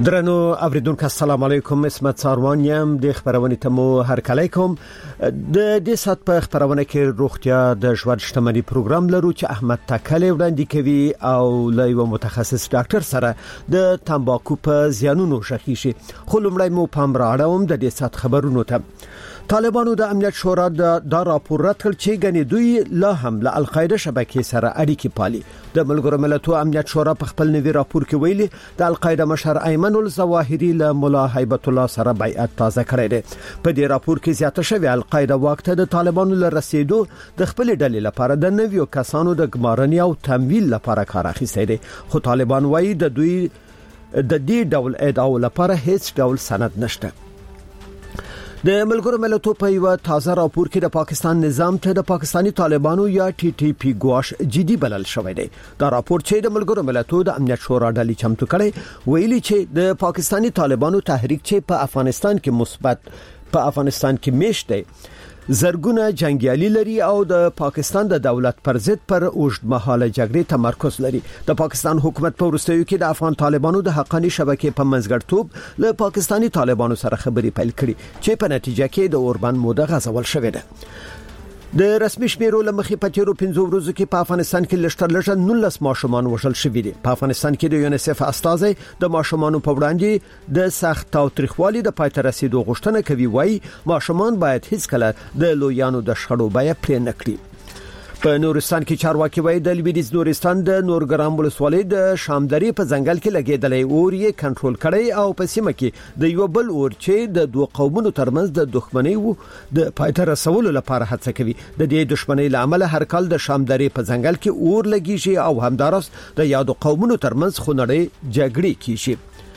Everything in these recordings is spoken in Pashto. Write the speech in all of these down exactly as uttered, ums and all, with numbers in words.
درنو اوریدونکو السلام علیکم. اسمت ساروان یم د خبرونه تمو هر کله کوم د دې سات په خبرونه کې روغتیا د ژوند شتمنۍ پروګرام لرو چې احمد تکلی وړاندې کوي او له یو متخصص ډاکټر سره د تمباکو په زیانونو شخصي شي. خو لمړی مو پام راړوم د دې سات خبرونو ته. طالبانو د امنیت شورا د راپور راټول چې غني دوی لا هم له القاعده شبکې سره اړیکې پالي. د ملګرو ملتونو امنیت شورا په خپل نوي راپور کې ویلي د القاعده مشر ایمن الظواهری له مولا هیبت الله سره بیعت تازه کړی دی. په دې راپور کې زیاته شوی القاعده وخت د طالبانو له رسیدو د خپل ډلې لپاره د نویو کسانو د ګمارنې او تمویل لپاره کار اخیستی دی. خو طالبان وایي د دوی د دې ډول ادعاو لپاره هیڅ ډول سند نشته. د ملګرو ملتونو په یو تازه راپور کې د پاکستان نظام ته د پاکستانی طالبانو یا ټي ټي پی ګواش جدي بلل شوی دی. دا راپور چې د ملګرو ملتونو د امنیت شورا ډلې چمتو کړي ویلي چې د پاکستانی طالبانو تحریک چې په افغانستان کې مثبت په افغانستان کې میشت دی زرګونه جنگیالي لري او د پاکستان د دولت پر ضد پر اوږدمهاله جګړې تمرکز لري. د پاکستان حکومت په وروستیو کې د افغان طالبانو د حقاني شبکې په منځګړتوب له پاکستانی طالبانو سره خبرې پیل کړي چې په نتیجه کې د اوربند موده غځول شوې ده. د رسمي شمیرو لمخې په تیرو پنځو ورځو کې په افغانستان کې لشتر لږه نولس ماشومان وژل شوي دي. په افغانستان کې د یونیسف استازي د ماشومانو په وړاندې د سخت تاوتریخوالي د پای ته رسیدو غوښتنه کوي. وایي ماشومان باید هیڅ کله د لویانو د شخړو بیه پرې نه کړي. په نورستان کې چارواکي وایي د لویدیځ نورستان د نورګرام ولسوالۍ د شامدری په ځنګل کې لګیدلې اور یې کنټرول کړي او په سیمه کې د یو بل اور چې د دوه قومونو ترمنځ د دښمنۍ وو د پایته رسولو لپاره هڅه کوي. د دې دښمنۍ لامل هر کال د شامدری په ځنګل کې اور لګیږي او همدارس د یادو قومونو ترمنځ خونړۍ جګړې کیږي.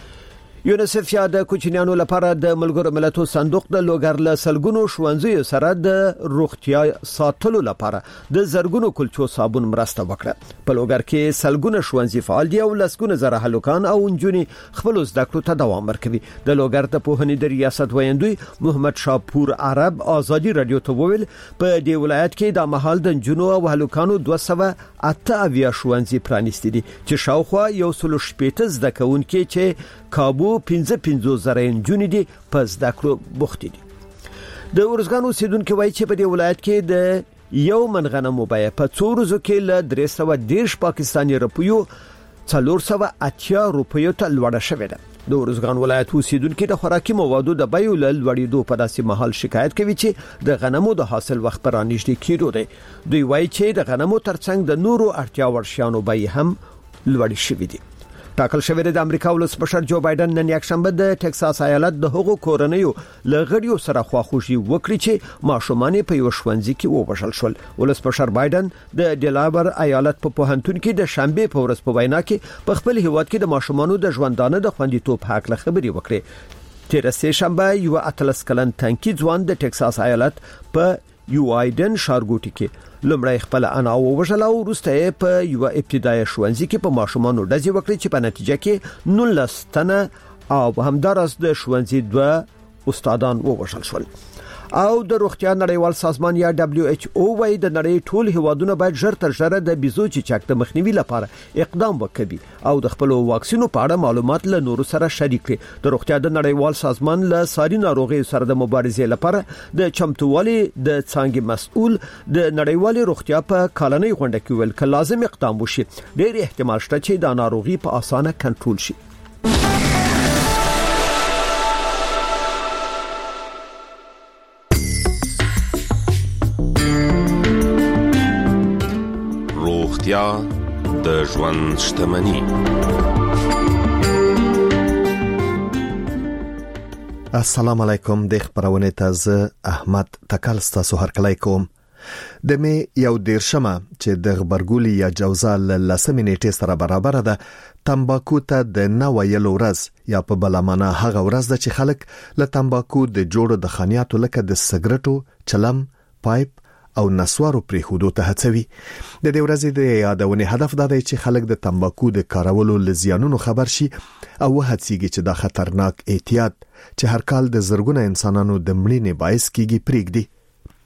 یونیسف یا د کوچنیانو لپاره د ملګرو ملتونو صندوق د لوګر له سلګونو ښوونځیو سره د روغتیا ساتلو لپاره د زرګونو کلچو صابون مرسته وکړه. په لوګر کې سلګونه ښوونځي فعال دي او لسګونه زره هلکان او نجونې خپل زده کړو ته دوام ورکوي. د لوګر د پوهنې د ریاست ویاندوی محمد شاپور عرب ازادي رادیو ته وویل په دې ولایت کې د مهال د نجونو او هلکانو دوه سوه اته اویا ښوونځي پرانیستي دي چې شاوخوا یو سل شپږ زده کوونکي چې کابو پنځه پنځه زره نجونې دي په زده کړو بوخت دي. د ورزګانو اوسیدونکو وایي چې په دې ولایت کې د یو من غنمو بیه په څو ورځو کې له درې سوه دېرش پاکستاني روپیو څلور سوه اتیا روپیو ته لوړه شوې ده. د ورزګان ولایت اوسیدونکو د خوراکي موادو د بیو له لوړېدو په داسې مهال شکایت کوي چې د غنمو د حاصل وخت پر رانږدې کېدو دی. دوی وایي چې د غنمو ترڅنګ د نورو اړتیا وړ شیانو بیې هم لوړې شوې دي. ټاکل شوی د امریکا ولسمشر جو بایدن نن یکشنبه د ټکساس ایالت د هغو کورنیو لغړیو سره خواخوشي وکړي چې ماشومان په یو ښوونځي کې ووژل شول. ولسمشر بایدن د ډیلاور ایالت په پوهنتون کې د شنبه په ورځ په وینا کې په خپل هیواد کې د ماشومانو د ژوندانه د خوندیتوب حق له خبري وکړي. تیر سه شنبه یو اتلس کلن تنکی ځوان د ټکساس ایالت په یو ایدن شارګوټي کې لمړی خپل انا ووژل او وروسته په یو ابتدایي ښوونځي کې په ماشومانو ډزې وکړي چې په نتیجه کې نولس تنه او همدارس د ښوونځي دوه استادان ووژل شول. او د روغتیا نړیوال سازمان یا دبليو ایچ او وايي د نړۍ ټول هیوادونه باید ژر تر ژره د بيزو چیچک د مخنیوي لپاره اقدام وکړي او د خپل واکسینو په اړه معلومات له نورو سره شریک کړي. د روغتیا د نړیوال سازمان له ساري ناروغیو سره د مبارزې لپاره د چمتووالي د څنګه مسؤل د نړیوال روغتیا په کالنۍ غونډه کې ویل ک لازم اقدام وشي. ډېر احتمال شته چې د ناروغي په اسانه کنټرول شي. روغتیا د ژوند شتمني. السلام علیکم. د خبرونه تازه احمد تکل ستاسو هرکلی کوم. د می یو دیرشمه چې د خبرګولي یا جوزا لسمې نیټه سره برابر ده تمباکو ته د نوایلو ورځ یا په بلمانه هغه ورځ ده چې خلک له تمباکو د جوړو د خانياتو لکه د سګرټو چلم پایپ او نسوارو پرې خودو ته هڅوي. د دې ورځې د یادونې هدف دا دی چې خلک د تمباکو د کارولو لزیانونو خبر شي او هڅيږي چې دا خطرناک احتیاط چې هر کال د زرګونه انسانانو د مړینې باعث کیږي پرېږدي.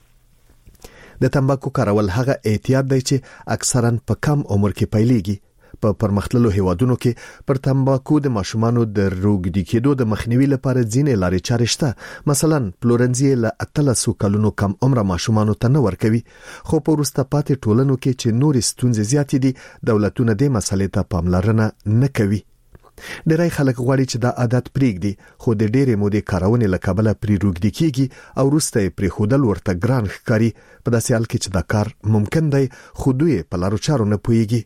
د تمباکو کارول هغه احتیاط دی چې اکثرا په کم عمر کې پیلېږي په پرمختللو هیوادونو کې پر تمباکو د ماشومانو د روږدي کېدو د مخنیوي لپاره ځینې لارې چارې شته. مثلا پلورنځي له اتلسو کلونو کم عمره ماشومانو ته نه ورکوي، خو په وروسته پاتې ټولنو کې چې نورې ستونزې زیاتې دي دولتونه دې مسلې ته پاملرنه نه کوي. ډېری خلک غواړي چې دا عادت پرېږدي، خو د ډېرې مودې کارونې له کبله پرې روږدي کېږي او وروسته یې پرېښودل ورته ګران ښکاري، په داسې حال کې چې دا کار ممکن دی خو دوی په لارو چارو نه پوهیږي.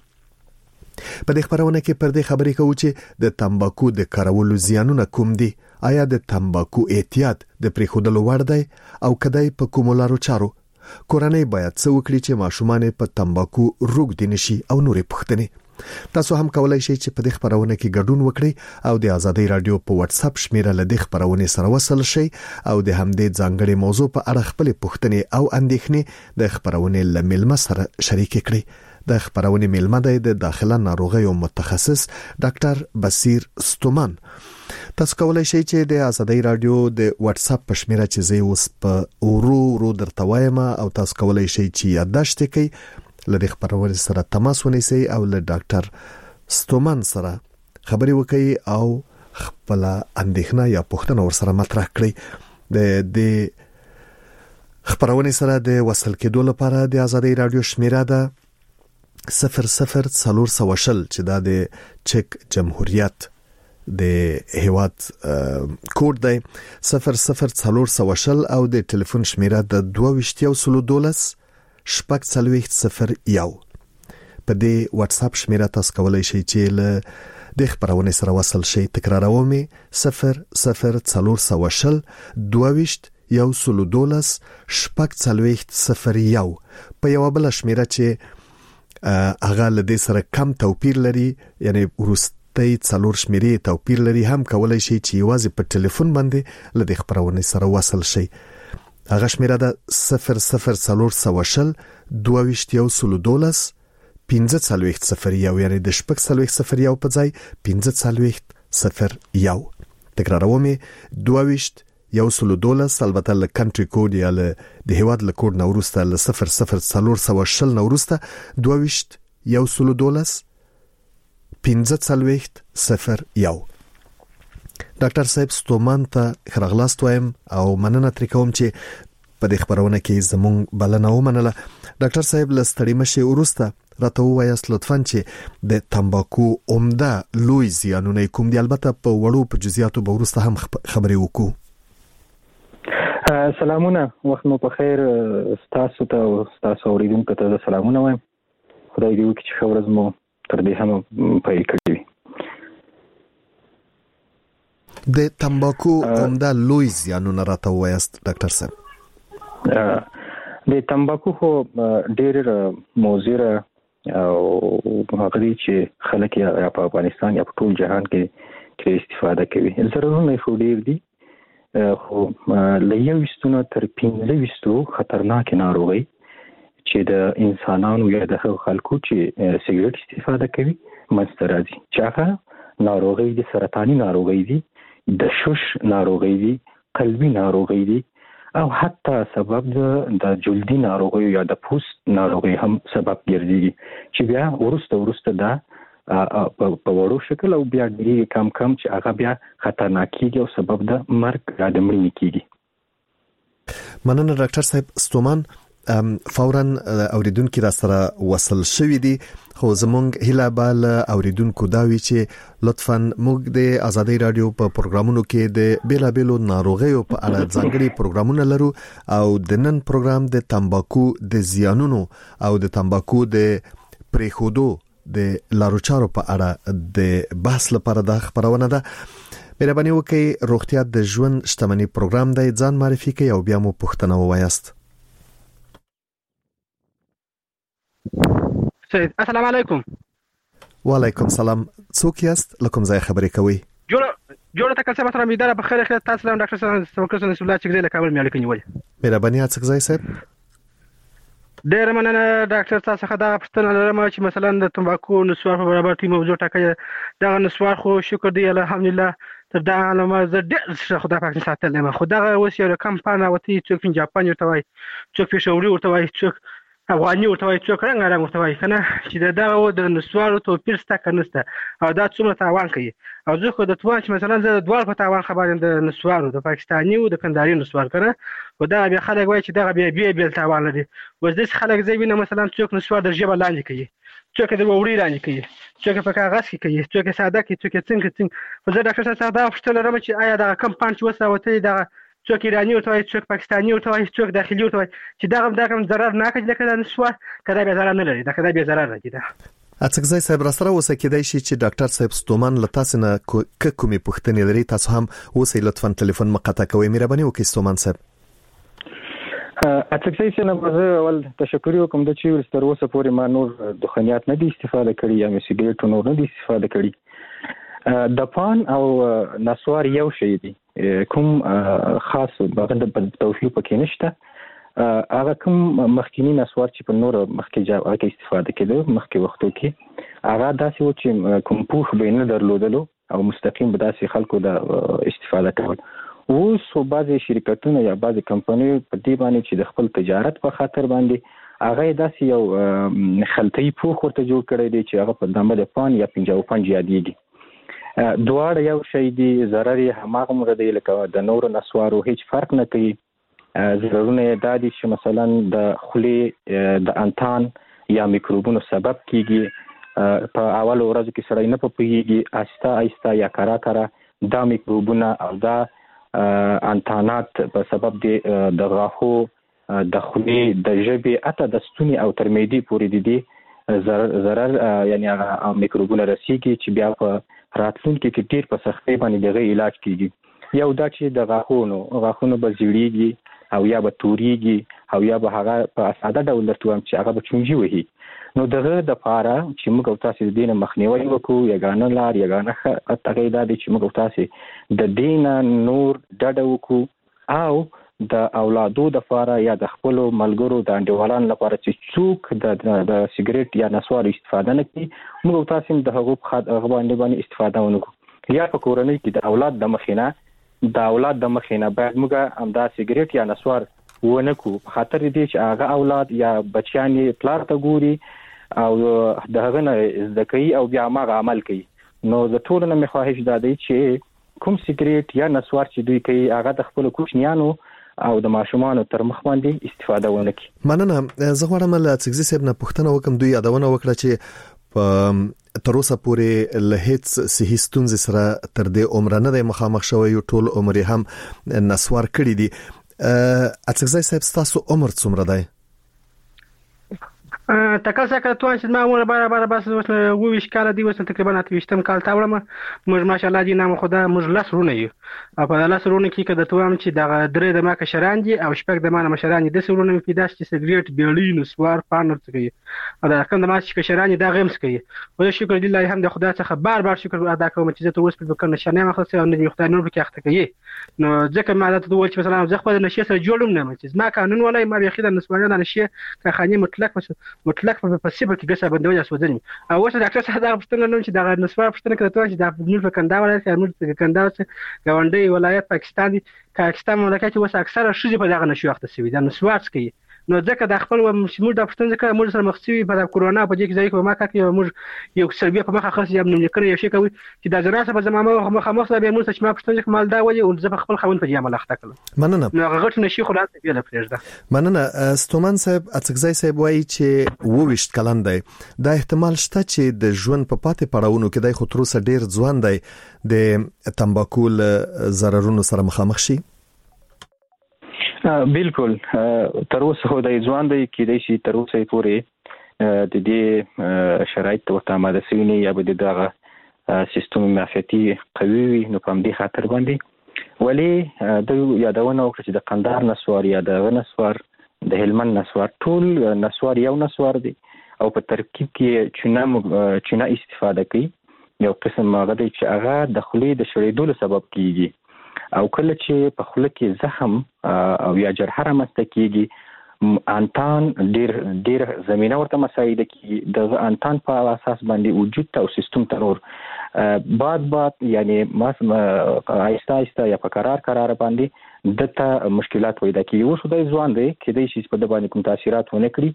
په دې خبرونه کې پر دې خبرې کوو چې د تمباکو د کارولو زیانونه کوم دي، آیا د تمباکو احتیاط د پرېښودلو وړ دی او کدی په کومو لارو چارو. کورنۍ باید څه وکړي چې ماشومان په تمباکو روږدي نشي او نورې پوښتنې. تاسو هم کولای شئ چې په دې خبرونه کې ګډون وکړئ او د آزادۍ رادیو په واتس اپ شمیره له دې خبرونه سره وصل شئ او د همدې ځانګړي موضوع په اړه خپل پوښتنې او اندېښنې د خبرونه له ملمه سره شریک کړئ. د خبرونه ملمه د داخله ناروغیو متخصص ډاکټر بصیر ستومان. تاسو کولای شئ چې د آزادۍ رادیو د واتس اپ په شمیره چې زه اوس په اورو ورو درته وایم او تاسو کولای شئ چې یادداشت کړئ، لدې خبرونه سره تماس ونیسئ او له ډاکټر ستومان سره خبرې وکړئ او خپل اندېښنه یا پوښتنه ورسره مطرح کړئ. د دې خبرونه سره د وصل کېدو لپاره د آزادۍ رادیو شمیره ده صفر صفر څلور سوه شل چې دا د چک جمهوریت د هیواد کوډ دی، صفر صفر څلور سوه شل او د ټلیفون شمیره د دوه ویشت یو سلو دولس شپږ څلوېښت صفر یو. په دې واتس اپ شمیره تاسو کولای شئ چې له د خبرونه سره وصل شئ. تکراروم صفر صفر څلور سوه شل دوه ویشت یو سلو دولس شپږ څلوېښت صفر یو. په یو بل شمیره چې هغه له دې سره کم توپیر لري، یعنی ورستۍ څلور شمیرې توپیر لري، هم کولای شئ چې یوازې په ټلیفون باندې له دې خبرونه سره وصل شئ. هغه شمیره ده صفر صفر څلور سوه شل دوه ویشت یو سلو دولس پنځه څلوېښت صفر یو، یعنی د شپږ څلوېښت صفر یو په ځای پنځه څلوېښت صفر یو. تکراروم دوه ویشت یو سلو دولس، البته له کنټری کوډ یا له د هیواد له کوډ نه وروسته له صفر صفر څلور سوه شل نه وروسته دوه ویشت یو سلو دولس پنځه څلوېښت صفر یو. ډاکټر صاحب ستومان ته خرغلاست وایم او مننه ترې کوم چې په دې خبرونه کې زموږ بلنه ومنله. ډاکټر صاحب له ستړي مشي وروسته راته ووایاست لطفاً چې د تمباکو عمده لوی زیانونه کوم دي. البته په وړو په جزئیاتو به وروسته هم خبرې وکړو. سلامونه، وخت مو په خیر. ستاسو ته او ستاسو اوریدونکو ته سلامونه وایم. خدای دې وکړي چې ښه ورځ مو تر دې هم پیل کړې وي. د تمباکو عمده لوی زیانونه راته ووایاست ډاکټر صاحب. د تمباکو خو ډېر موضوع او هغه دی چې خلک یا په افغانستان یا په ټول جهان کې ترې استفاده کوي. ضررونه خو ډېر دي، خو له یو ویستونو تر پنځه ویستو خطرناک ناروغي چې د انسانانو یا د خلکو چې سیګریټ استفاده کوي منځته راځي، چې هغه ناروغي د سرطاني ناروغي دي، د شش ناروغي دي، قلبي ناروغي دي او حتی سبب د جلدي ناروغي یا د پوست ناروغي هم سبب ګرځي، چې بیا ورسته ورسته دا په وړو شکل او بیا ډېری کم کم چې هغه بیا خطرناک کیږي او سبب د مرګ یا د مړینې کیږي. مننه ډاکټر صاحب ستومان. فورا اوریدونکو را سره وصل شوې دي، خو زمونږ هیله بال اوریدونکو دا وی چې لطفاً موږ د آزادۍ رادیو په پروګرامونو کې د بیلا بیلو ناروغیو په اړه ځانګړي پروګرامونه لرو او د نن پروګرام د تمباکو د زیانونو او د تمباکو د پرېښودو د لارو چارو په اړه د بحث لپاره دا خبرونه ده. مهرباني وکړئ روغتیا د ژوند شتمنۍ پروګرام دی، ځان معرفي کړئ او بیا مو پوښتنه ووایاست. سید السلام علیکم. وعلیکم سلام. څوک یاست؟ لکم ځای خبرې کوي. جوړ جوړ تکل سره متر امیداره بخیر خیر. تاسو له ډاکټر صاحب توکل سره رسول الله چې له کابل مې اړیکه نیولې. مهرباني هڅه ځای صاحب. ډېر مننه ډاکټر تاسو څخه دا پوښتنه لرم چې مثلا د تمباکو نسوار په برابر ټیم موضوع ټاکي. دا نسوار خو شکر دی الحمدلله تر دا علامه زه ډېر خدای پاک ساتل ما خو دا اوس یو کم پانه وتی څوک په جاپان ورته وای، څوک په شوري ورته وای، څوک افغاني ورته وایي څوک رنګ رنګ ورته وایي کنه چې دغه د نسوارو توپیر شته که نشته او دا څومره تاوان کوي او زه خو د توان چې مثلا زه دواړو په تاوان خبر یم د نسوارو د پاکستاني او د کندهاري نسوار کنه و دا بیا خلک وایي چې دغه بیا بیا بیا تاوان لري اوس داسې خلک زه وینم مثلا څوک نسوار د ژبه لاندې کوي څوک د وړي لاندې کوي څوک په کاغذ کې کوي څوک ساده کوي څوک څنګه څنګه خو زه ډاکټر صاحب دا پوښتنه لرم چې آیا دغه کم پانچ وساوته دغه څوک ایرانی ورته وایي څوک پاکستاني ورته وایي څوک داخلي ورته وایي چې دغه دغه ضرر نه کوي لکه د نسوار کدا به ضرر نه لري دا کدا به ضرر نه کیده اڅکزای صاحب راستره اوسه کېدای شي چې ډاکټر صاحب ستومن له تاسو نه کومې پوښتنې لري تاسو هم اوسه لطفا ټلیفون مقاطع کوئ مهرباني وکړئ ستومن صاحب اڅکزای صاحب زه اول تشکر کوم د چې ورستر اوسه پورې ما نور دخانیات نه دي استفاده کړی یا سیګریټ نور نه دي استفاده کړی د پان او نسوار یو شی دی کوم خاص باغنده په توفیق پکې نشته هغه کوم مخکینی نسوار چې په نور مخکې جواب کې استفاده کېده مخکې وختو کې هغه داسې و چې کوم پوښ به نه درلودلو او مستقیم به داسې خلکو د استفاده کول اوس خو بعضې شرکتونه یا بعضې کمپنۍ په دې باندې چې د خپل تجارت په خاطر باندې هغه داسې یو خلطي پوښ ورته جوړ کړی دی چې هغه په نامه د پان یا پنځه او پنځه یادېږي دواړه یو شی دی ضرر یې هماغومره دی لکه د نورو نسوارو هیڅ فرق نه کوي ضررونه یې دا دي چې مثلا د خولې د انتان یا میکروبونو سبب کیږي په اولو ورځو کې سړی نه پوهیږي آهسته آهسته یا کرا کرا دا میکروبونه او دا انتانات په سبب دی د غاښو د خولې د ژبې حتی د ستوني او تر معدې پورې د دې ضرر ضرر یعنی هغه میکروبونه رسیږي چې بیا په راتلونکي کې ډېر په سختۍ باندې دغه علاج کیږي یو دا چې د غاښونو غاښونو به زیړیږي او یا به توريږي او یا به هغه په ساده ډول درته وایم چې هغه به چونجي وهي نو دغه د پاره چې موږ او تاسو د دینه مخنیوي وکړو یګانه لار یګانه اتګې دا چې موږ او تاسو د دینه نور ډډه وکړو او د اولادو د لپاره یا د خپل ملګرو د انډیوالانو لپاره چې څوک د د سیګریټ یا نسوار استفاده نه کوي موږ او تاسو د هغو په باندې باندې استفاده ونکړو یا په کورنۍ کې د اولاد د مخینه د اولاد د مخینه باید موږ هم دا سیګریټ یا نسوار ونکو په خاطر دې چې هغه اولاد یا بچیان پلار ته ګوري او د هغه نه زده کوي او بیا ما عمل کوي نو د ټولو نه مخواهش دا دی چې کوم سیګریټ یا نسوار چې دوی کوي هغه د خپل کوچنیانو او د ماشومان تر مخ باندې استفاده ونکړي مننه زه غواړم له څګزي صاحب نه پوښتنه وکم دوی یادونه وکړه چې په تر اوسه پورې له هیڅ صحي ستونزې سره تر دې عمر نه د مخامخ شوی ټول عمر هم نسوار کړی دي اڅګزي صاحب تاسو عمر څومره دی تکل څنګه ته چې ما عمر برابر بس وس ویش کال دی وس تقریبا اتوشتم کال تا وړم موږ ماشاءالله دي نام خدا موږ لاس رونه یو او په لاس رونه کې کده ته هم چې د درې د ما کشران دي او شپږ د ما مشران دي د سرونه په داس چې سیګریټ بیلین سوار پانر کوي او دا کوم د ما چې کشران دا غمس کوي او شکر لله الحمد خدا څخه بار بار شکر ادا کوم چې زه ته اوس په کنه شنه مخلص او نه خدای نور کې اخته کوي نو ځکه ما ته دوی چې مثلا زه خپل نشي سره جوړم نه چې ما قانون ولای ما بیا خدای نسوانه نشي که خاني مطلق مطلق په پسیبل کې ګسه بندوي اسودنی او اوس ډاکټر صاحب دا پښتنه نوم چې دا نسوار پښتنه کړه چې دا په کندا ولایت کې موږ په کندا څخه غونډي ولایت پاکستان دي پاکستان مملکت اوس اکثره شوزي په دغه نشو وخت سوي دا نسوار کوي نو ځکه د خپل موږ د پښتون ځکه موږ سره مخسوي په کورونا په دې کې ځای کې ما کوي موږ یو سربیا په مخه خاص یم نو لیکنه یو شي کوي چې د جناسه په زمامه مخه مخه به موږ چې ما پښتون ځکه مال دا وایي او زه خپل خوند په دې عمل اخته کړم مننه نو هغه غټ نشي خلاص دی له پرېږده مننه ستومن صاحب اڅګزي صاحب وایي چې وويشت کلن دی دا احتمال شته چې د ژوند په پاتې پړاوونو کې د خطر سره ډیر ځوان دی د تمباکو ضررونو سره مخامخ شي بالکل تر اوسه د ځوان دی کېدای شي تر اوسه پورې د دې شرایط ته آماده شوی نه یا به دغه سیستم معافیتي قوي وي نو په دې خاطر باندې ولی د یادونه وکړه چې د قندهار نسوار یا د نسوار د هلمند نسوار ټول نسوار یو نسوار دی او په ترکیب کې چونه چونه استفاده کوي یو قسم هغه دی چې هغه د خولې د شړېدو سبب کیږي او کله چې په خوله کې زخم او یا جرحه رامنځته کیږي انتان ډیر ډیر زمينه ورته مساعده کی د انتان په اساس باندې وجود ته او سیستم ته نور بعد بعد یعنی ماس آهسته آهسته یا په قرار قرار باندې دته مشکلات پیدا کیږي اوس د ځوان دی کې د شي په د باندې کوم تاثیرات ونه کړی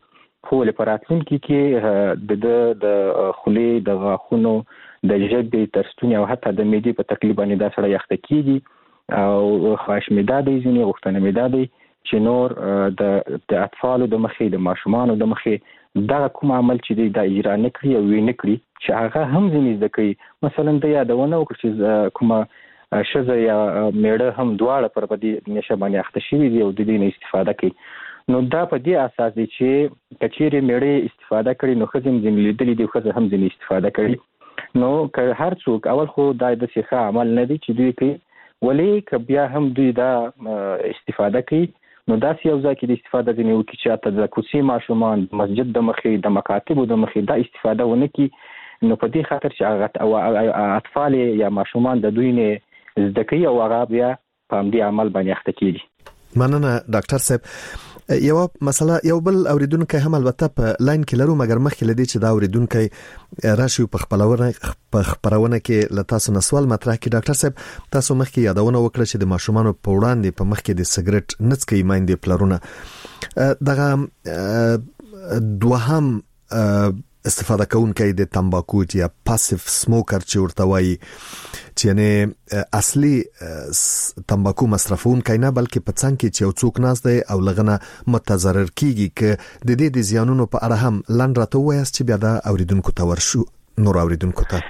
خو له پراتلونکو کې د د خولې د غاښونو د ژبې ترستونی او حتی د معدې په تکلیف باندې دا سره یخته کیږي او خواهش مې دا دی ځینې غوښتنه مې دا دی چې نور د د اطفالو د مخې د ماشومانو د مخې دا کوم عمل چې دی دا اجرا نه کړی او وینې کړی چې هغه هم ځینې زده کوي مثلا د یادونه وکړي چې کومه شزه یا میړه هم دواړه پر دې نشه باندې اخته شوي دي او د دې نه استفاده کوي نو دا په دې اساس دی چې کچېرې میړه استفاده کړي نو خزم ځینې لیدلې دي خزه هم ځینې استفاده کړي نو که هر څوک اول خو دا د ښه عمل نه دی چې دوی کوي ولې که بیا هم دوی دا استفاده کوي نو دا یو ځکه د استفاده ځنی وکړي چې اته د کوڅې ماشومان مسجد د مخې د مکاتبو د مخې دا استفاده ونه کی نو په دې خاطر چې هغه او اطفال یا ماشومان د دوی نه زده کوي او هغه بیا په دې عمل باندې اخته کیږي. مننه ډاکټر صاحب. یو مسله یو بل اوریدونکو هم البته په لاین کې لرو مګر مخکې لدی چې دا اوریدونکو راشي په خپلونه په خبرونه کې ل تاسو نسوال مطرح کې ډاکټر صاحب تاسو مخکې یادونه وکړه چې د ماشومانو په وړاندې په مخکې د سیګریټ نڅکې مایندې پلرونه دغه دوهم استفاده کوونکي د تمباکو یا پاسیف سموکر چې ورته وایي چې نه اصلي تمباکو مصرفونکي نه بلکې په څنګه کې چې څوک ناز دی او لغنه متضرر کیږي ک د دې د زیانونو په اړه هم لاند راته وایي چې بیا دا اوریدونکو ته ورشو نور اوریدونکو ته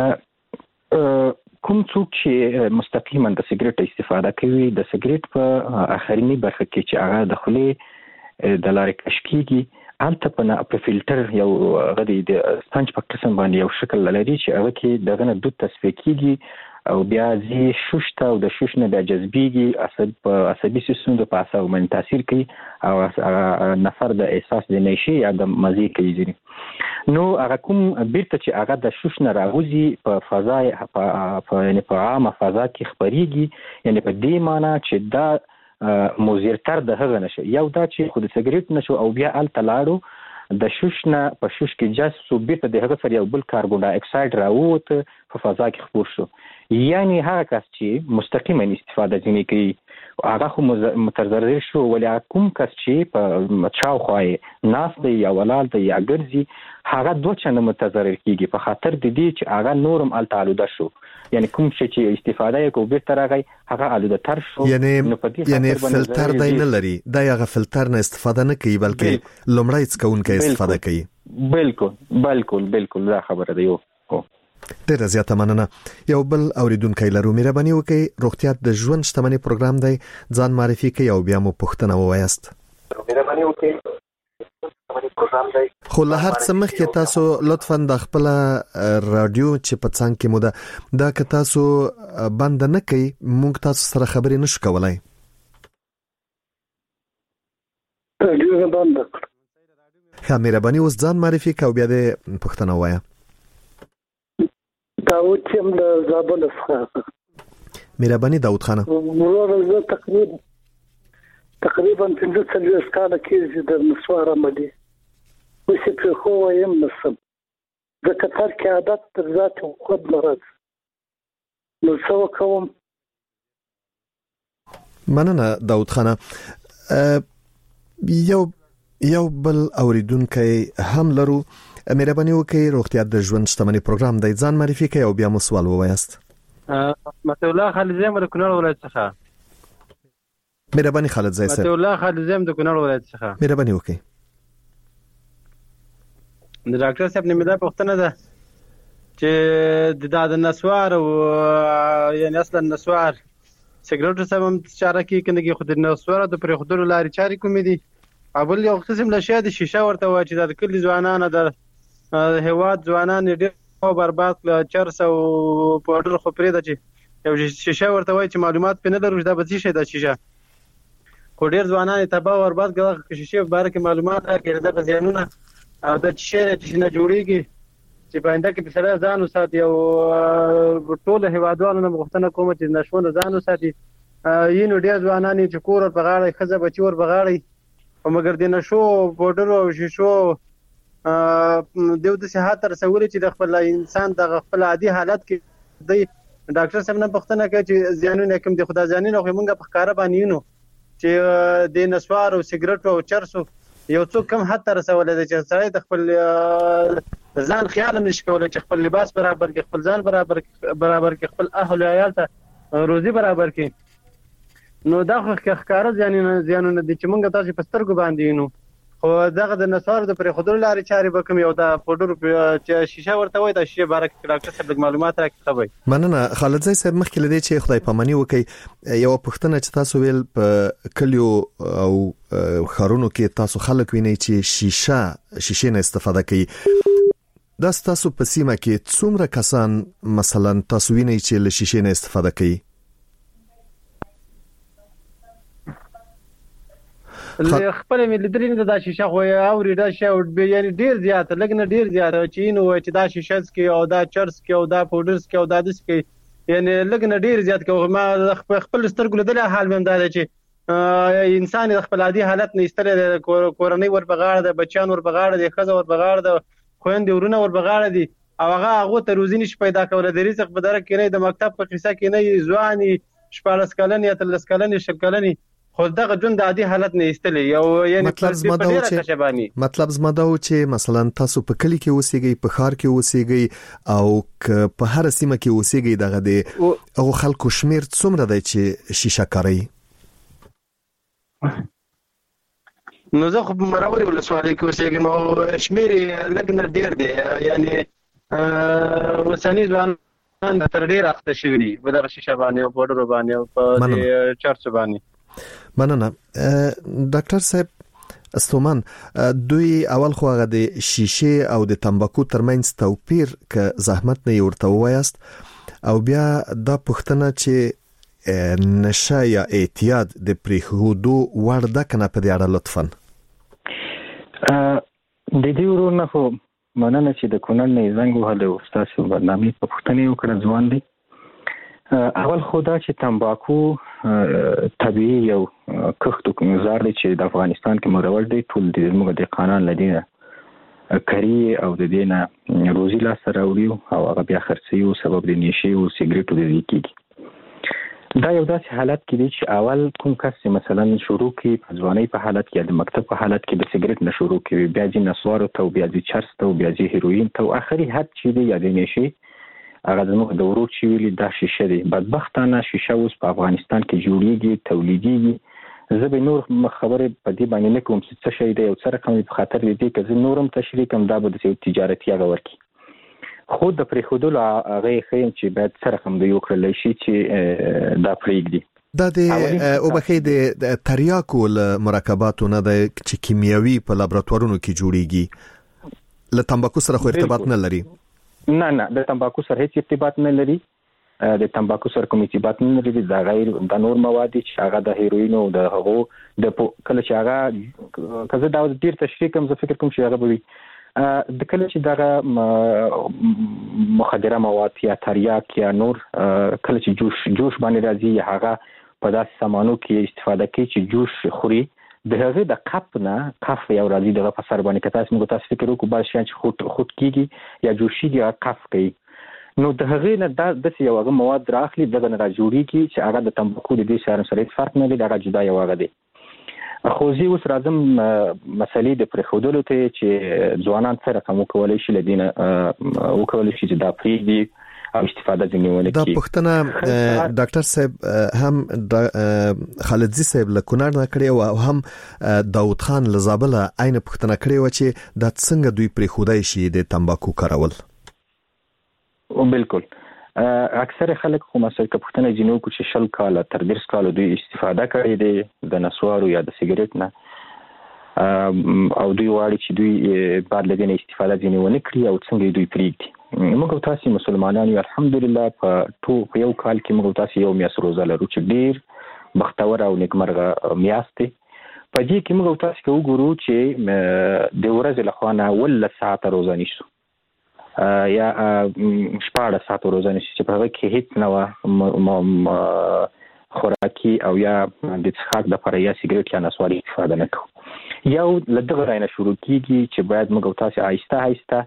کوم څوک چې مستقیما د سیګریټ استفاده کوي د سیګریټ په اخرینی برخه کې چې هغه د خولې د لارې کش کیږي البته په په فلټر یو غدي د سپنج په قسم باندې یو شکل لري چې هغه کې دغه نه دوت تصفیه کیږي او بیا زی شوشته او د شوش نه بیا جذبيږي عصب عصبي سیستم د پاسه باندې تاثیر کوي او نفر د احساس د نشي یا د مزي کوي نو هغه کوم بیرته چې هغه د شوش نه راغوزي په فضا په یعنی په عامه فضا کې خبريږي یعنی په دې معنی چې دا موزیرتر د هغه نشه یو دا چې خود سیګریټ نشو او بیا ال تلاړو د شوشنه په شوش کې جاس صوبته د هغه سره یو بل کاربون ډای اکساید راووت په فضا کې خپور شو یعنی هغه کس چې مستقیما استفاده ځنی کوي هغه خو متضرر شو ولې کوم کس چې په چاو خوای ناس دی یا ولال دی یا ګرځي هغه دوه چنه متضرر کیږي په خاطر د دې چې هغه نورم ال تعالو شو یعنی کوم چې استفاده یې کو به ترغه هغه آلوده تر شو یعنی یعنی فلټر دی نه لري دا هغه فلټر نه استفاده نه کوي بلکې لومړی څکونکي استفاده کوي بالکل بالکل بالکل دا خبره دی یو ډېر زیاته مننه. یو بل اوریدونکو لرو مهرباني وکړئ روغتیا د ژوند شتمنۍ پروګرام دی ځان معرفي کړئ او بیا مو پوښتنه ووایاست. مهرباني وکړئ خو له هر څه مخکې تاسو لطفاً د خپل رادیو چې په څنګ کې مو ده دا که تاسو بند نه کوي موږ تاسو سره خبرې نشو کولای. رادیو بند کړ. ښه مهرباني اوس ځان معرفي کړئ او بیا د پوښتنه ووایه. داود چم د زابل څخه. مهرباني داود خان. ورور تقریبا تقریبا پنځه څلوېښت کاله کېږي د نسوار عملي اوس په خو وایم نسم د کتر کې عادت تر ذات خود مرض نو څه کوم. مننه داود خان. یو یو بل اوریدونکو هم لرو مهرباني وکړئ روغتیا د ژوند شتمنۍ پروګرام دی ځان معرفي کړئ او بیا مو سوال ووایاست. مته الله خالد زم د کونړ ولایت څخه. مهرباني خالد زای صاحب. مته الله خالد زم د کونړ ولایت څخه. مهرباني وکړئ. د ډاکټر صاحب نه مې دا پوښتنه ده چې د د نسوار او یعنی اصلا نسوار سیګریټ سم چاره کې کنه خو د نسوار د پرې خودلو لاري چاري کومې دي اول یو قسم لشیا د شیشه ورته و چې د کلی ځوانانو د هواد ځوانان ډېر برباد کړ چرس او پاوډر خو پرې د چې یو شیشه ورته وای چې معلومات پنه درو دا به شي د شیشه خو ډېر ځوانان تباہ برباد کړ شیشه په اړه کې معلومات راکړي د غزيانونه او د شیشه چې نه جوړیږي چې باندې کې په سره ځان وساتي او ټول هوادوالو نه مغفتنه کوم چې نشونه ځان وساتي یینو ډېر ځوانان چې کور په غاړه خزه بچور په غاړه او مګر دینه شو پاوډر او شیشو دیو د صحت تر سوالي چې د خپل انسان د خپل عادي حالت کې د ډاکټر صاحب نه پوښتنه کوي چې زیانونه کوم د خدای ځانینو خو موږ په کار باندې نو چې د نسوار او سیګریټ او چرسو یو څوک کم حد ته رسولی دی چې سړی د خپل ځان خیال نشي کولی چې خپل لباس برابر کړي، خپل ځان برابر برابر کړي، خپل اهل عیال ته روزي برابر کړي. نو دا خو ښکاره زیانونه دي چې موږ تاسو په سترګو باندې وینو. خو دغه د نسوارو د پرېښودلو لارې چارې به کوم یو د پوډرو چې شیشه ورته وایي د شیشې باره کې ډاکټر صاحب لږ معلومات راکړي ښه به مننه. خالدزی صاحب مخکې له دې چې خدای پاماني وکړي یوه پوښتنه چې تاسو ویل په کلیو او ښارونو کې تاسو خلک وینئ چې شیشه شیشې نه استفاده کوي. دا ستاسو په سیمه کې څومره کسان مثلا تاسو وینئ چې له شیشې نه استفاده کوي؟ له خپل مې لیدلې نه دا شیشه خو اوري دا شی یعنی ډیر زیات لګ نه ډیر زیات چې نو چې دا شیشه سکي او دا چرس کې او دا پاوډر سکي او دا د سکي یعنی لګ نه ډیر زیات کوم ما خپل سترګو لیدل حال مې دا چې انسان د خپل عادي حالت نه استره کورنۍ ور بغاړه د بچیان ور بغاړه د خزه ور بغاړه د خويندې ورونه ور بغاړه دي او هغه هغه ته روزي نشي پیدا کول د رزق په درک کې نه د مکتب په قصه کې نه ځواني شپږ کلن یا تلس کلن شل کلن خو دغه ژوند د عادي حالت نه ایستلی یو یعنی مطلب زما دا چې مطلب زما دا چې مثلا تاسو په کلی کې اوسېږئ په ښار کې اوسېږئ او ک په هر سیمه کې اوسېږئ دغه د او خلکو شمیر څومره دی چې شیشه کاروي؟ نو زه خو مراوري ولسوالۍ کې اوسېږم او شمیر یې لږ نه ډېر دی یعنی اوسني ځوانان تر ډېره اخته شوي دي په دغه شیشه باندې او پوډرو باندې او په چرسو باندې. مننه. ډاکټر صاحب استومن دوی اول خو هغه د شیشه او د تمباکو ترمنځ توپیر ک زحمت نه ورته وایست او بیا دا پوښتنه چې نشه یا اعتیاد د پریښودو وړ ده کنه په دې اړه لطفا. د دې ورونه خو مننه چې د کونړ نه زنګ وهلو تاسو برنامه په پوښتنه وکړه ځوان دي. اول خدا چې تمباکو طبيعي یو کښت کومزار دی چې د افغانستان کې مرول دی ټول د موږ د قانون لدینه کری او د دینه روزي لا سره وړو او هغه بیا خرڅي او سبب د نشي او سیګریټو د لیکي دا یو داسې حالت کې دی چې اول کوم کس مثلا شروع کې په ځواني په حالت کې د مکتب په حالت کې د سیګریټ نه شروع کوي بیا د نسوارو ته بیا د چرس ته بیا د هیروین ته او اخري حد چې دی یا د نشي هغه زموږ د ورو چې ویلي دا شیشه دی. بدبختانه شیشه اوس په افغانستان کې جوړیږي تولیدیږي. زه به نور خبرې په دې باندې نه کوم چې څه شی دی او څه رقم په خاطر دې کې زه نورم تشریح کوم دا به د تجارتي هغه ورکی خو د پرېښودلو هغه خیم چې باید څه رقم دی وکړل شي چې دا پرېږدي. دا د او بخې د تریاکو مرکباتو نه د چې کیمیاوي په لابراتوارونو کې جوړیږي له تمباکو سره خو ارتباط نه لري؟ نه نه د تمباکو سره هیڅ ارتباط نه لري. د تمباکو سره کوم ارتباط نه لري. دا غیر د نور مواد چې هغه د هیروین او د هغو د کله چې هغه کزه دا ډیر تشریح کوم زه فکر کوم چې هغه به د کله چې دا مخدره مواد یا تریاک یا نور کله چې جوش جوش باندې راځي هغه په داسې سامانو کې استفاده کوي چې جوش خوري د هغه د قپ نه قف یو راځي دغه په سر باندې کتاس موږ تاسو فکر وکړو باز شان چې خود خود کیږي یا جوشيږي یا قف کوي نو د هغه نه د یو هغه مواد راخلي دغه نه راجوړيږي چې هغه د تمباکو د دې سره سره فرق نه لري دغه جدا یو هغه دی. خو زه اوس راځم مسلې د پرېښودلو ته چې ځوانان سره کوم کولای شي لدینه وکولای شي چې دا پریږدي او استفاده ځنی ونه کی. دا پښتنه ډاکټر صاحب هم خالدزی صاحب له کونړ نه کړی او هم داوود خان له زابل عین پښتنه کړی و چې د څنګه دوی پرېښودای شي د تمباکو کارول. بالکل اکثر خلک خو مثلا پښتنه جنو کو چې شل کال تر ډیر کال دوی استفاده کړي دي د نسوارو یا د سیګریټ نه او دوی واړي چې دوی بعد لګنه استفاده ځنی ونه کړی او څنګه دوی پریږدي. موږ تاسو مسلمانان یو الحمدلله په ټول یو کال کې موږ تاسو یو میاس روزه لرو چې ډیر بختور او نیکمرغه میاس دی. په دې کې موږ تاسو کې وګورو چې د ورځې له خوانه ول ساعت روزه نشو یا شپږ ساعت روزه نشي چې په هغه کې هیڅ نه خوراکي او یا د څښاک د پر یا سیګریټ یا نسواري استفاده نه کوو. یو لدغه راینه شروع کیږي چې باید موږ تاسو آهسته آهسته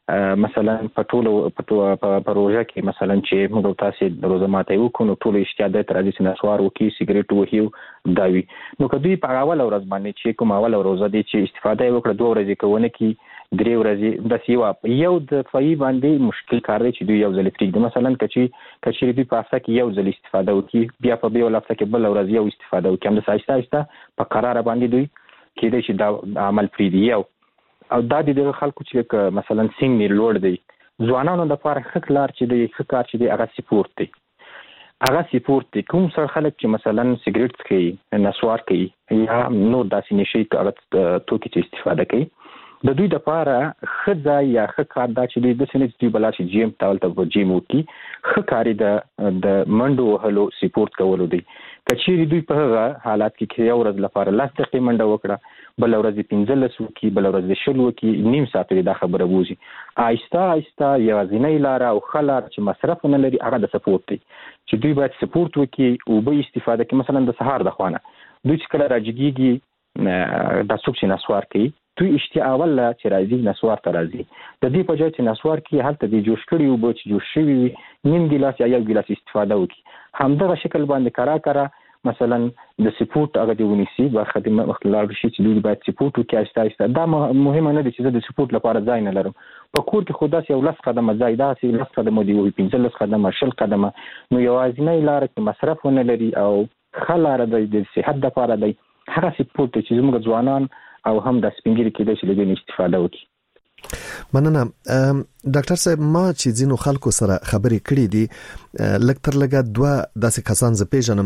مثلا په ټولو په روزه کې مثلا چې موږ تاسو روزه ماته وکړو ټول اشتیاق د ترازی سنسوار وکي سیګریټ وهیو داوي نو کدی په اول ورځ باندې چې کوم اول روزه دي چې استفاده وکړه دوه ورځې کوونه کې درې ورځې د سیوا یو د فای باندې مشکل کار دی چې دوی یو ځل فریږي مثلا کچي کچي دوی په افسا کې یو ځل استفاده وکي بیا په بیا ولافته کې بل ورځ یو استفاده وکي هم د سایسته سایسته په قرار باندې دوی کې د شي د عمل فریدي یو او دا د خلکو چې مثلا سین لوړ دی ځوانانو د لپاره ښه کار چې دی ښه کار چې دی هغه سپورت دی هغه سپورت دی کوم سره خلک چې مثلا سیګریټ کوي نسوار کوي یا نور داسې نشي هغه توکي چې استفاده کوي د دوی د لپاره ښه ځای یا ښه کار دا چې د سنت دوی بلا چې جیم تاول ته جیم وکي ښه کاری د د منډو وهلو سپورت کولو دی کچېری دوی په هغه حالات کې یو ورځ لپاره لاس دقیقې منډه وکړه بل ورځ پنځلس وکي بل ورځ شل وکي نیم ساعت دا خبره بوزي آیسته آیسته یوازینۍ لار او خلار چې مصرف نه لري هغه د سپورت دی چې دوی باید سپورت وکي او به استفاده کوي مثلا د سهار د خوانه دوی چې کله راځيږي د څوک چې نسوار کوي دوی اشتیا اول چې راځي نسوار ته راځي د دې په ځای چې نسوار کې هلته د جوش کړي او به چې جوش شوی نیم ګلاس یا یو ګلاس استفاده وکي همدغه شکل باندې کرا کرا مثلا د سپورت هغه دی ونیسي برخه د مخلال شي چې دوی باید سپورت وکړي آیسته آیسته دا مهمه نه دي چې د سپورت لپاره ځای نه لرم په کور کې خدا سي ولس قدمه ځای دا سي ولس قدمه دی وي پنځلس قدمه شل قدمه نو یوازینۍ لار چې مصرف ونه لري او خلاره د صحت لپاره دی هغه سپورت چې زموږ ځوانان او هم د سپینګری کې د شلګن استفاده وکړي مننه ډاکټر صاحب ما چې زینو خلکو سره خبرې کړې دي لکتر لګا دوا داسې کسان ز پیژنم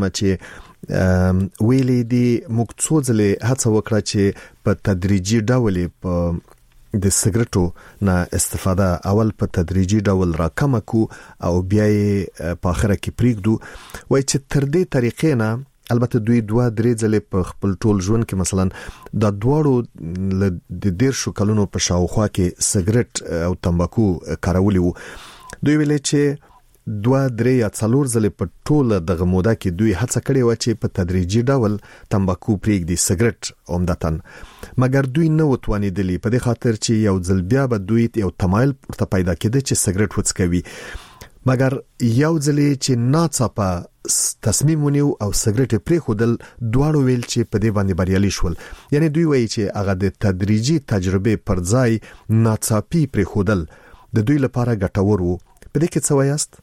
چې ویلې دي مکڅوځلې هڅه وکړه چې په تدریجي ډول په د سیګریټو نه استفاده اول په تدریجي ډول راکمه کو او بیا په اخره کې پریږدو وای چې تر دې طریقې نه البته دوی دوا درې ځلې په خپل ټول ژوند کې مثلا د دواړو د ډیر شو کلونو په شاوخوا کې سیګریټ او تمباکو کارولي وو دوی ویلې چې دوا درې یا څلور ځلې په ټول دغه موده کې دوی هڅه کړې و چې په تدریجي ډول تمباکو پریږدي سیګریټ عمدتاً مګر دوی نه وتوانیدلی په دې خاطر چې یو ځل بیا به دوی یو تمایل ورته پیدا کېده چې سیګریټ وڅکوي مګر یو ځلې چې ناڅاپه تصمیم ونیو او سیګریټ پرې خودل دواړو ویل چې په دې باندې بریالي شول یعنی دوی وایي چې هغه د تدریجي تجربه پر ځای ناڅاپي پرې خودل د دوی لپاره ګټور وو په دې کې څه وایاست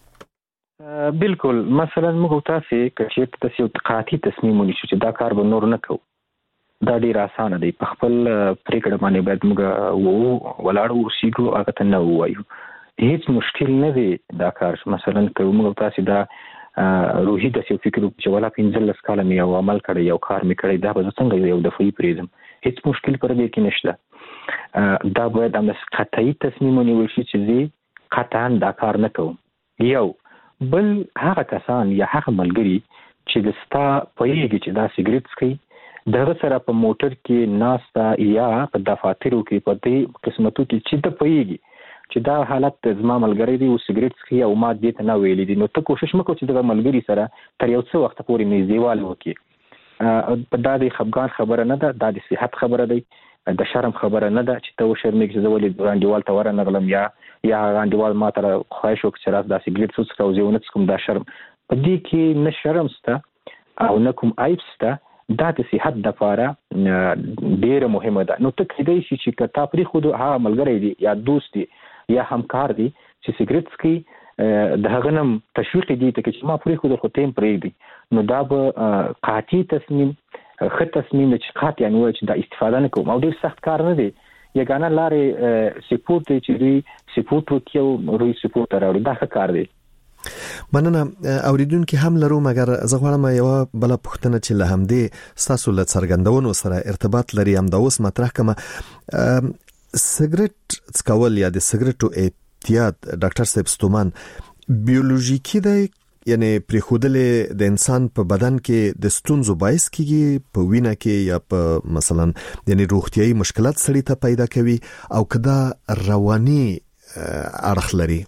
بالکل مثلا موږ تاسو چې تاسو یو قاطعي تصمیم ونیسو چې دا کار به نور نه کوو دا ډیر اسانه دی په خپل پریکړه باندې باید موږ وو ولاړو سیګو هغه ته نه وایو هیڅ مشکل نه دی دا کار مثلا کوم موږ تاسو دا روحي د څه فکر چې ولا پنځلس کاله مې یو عمل کړی یو کار مې کړی دا به څنګه یو دفعي پریزم هیڅ مشکل پر دې کې نشته دا باید هم قطعي تصمیم ونیول شي چې زه قطعا دا کار نه کوم یو بل هغه کسان یا هغه ملګری چې د ستا پوهیږي چې دا سیګریټ څکي دغه سره په موټر کې ناستا یا په دفاترو کې په دې قسمتو کې چې ته پوهیږي چې دا حالت زما ملګری دی او سیګریټ څکي او ما دې ته نه ویلې دي نو ته کوشش وکړه چې د ملګری سره تر یو څه وخت پورې نږدېوال وکړي په دا د خپګان خبره نه ده دا د صحت خبره ده د شرم خبره نه ده چې ته وشرمېږي چې زه ولې ګاندیوال ته ورنغلم یا یا ګاندیوال ما ته خواهش وکړي چې راز دا سیګریټ څکه او زه ونه څکم دا شرم په دې کې نه شرم سته او نه کوم عیب سته دا د صحت لپاره ډیره مهمه ده نو ته کېدای شي چې که تا پرې خود هغه ملګری دی یا دوست دی یا همکار دی چې سیګریټ څکي د هغه نم تشویق دی ته چې ما پرې خود خو تیم پرې دی نو دا به قاطعي تصمیم ښه تصمیم چې قاطع یعنی چې دا استفاده نه کوم او ډیر سخت کار نه دی یګانه لارې سپورت چې دوی سپورت وکيو روي سپورت راوړي دا ښه کار دی مننه اوریدونکو هم لرو مګر زه غواړم یو بل پوښتنه چې له همدې ستاسو له څرګندونو سره ارتباط لري هم دا اوس مطرح کما سیګریټ څکول یا د سیګریټو اعتیاد ډاکټر صاحب ستومان بیولوژیکی دی یعنی پرې خودلې د انسان په بدن کې د ستونزو باعث کیږي په وینه کې یا په مثلا یعنی روغتيایي مشکلات سړی ته پیدا کوي او کدا رواني اړخ لري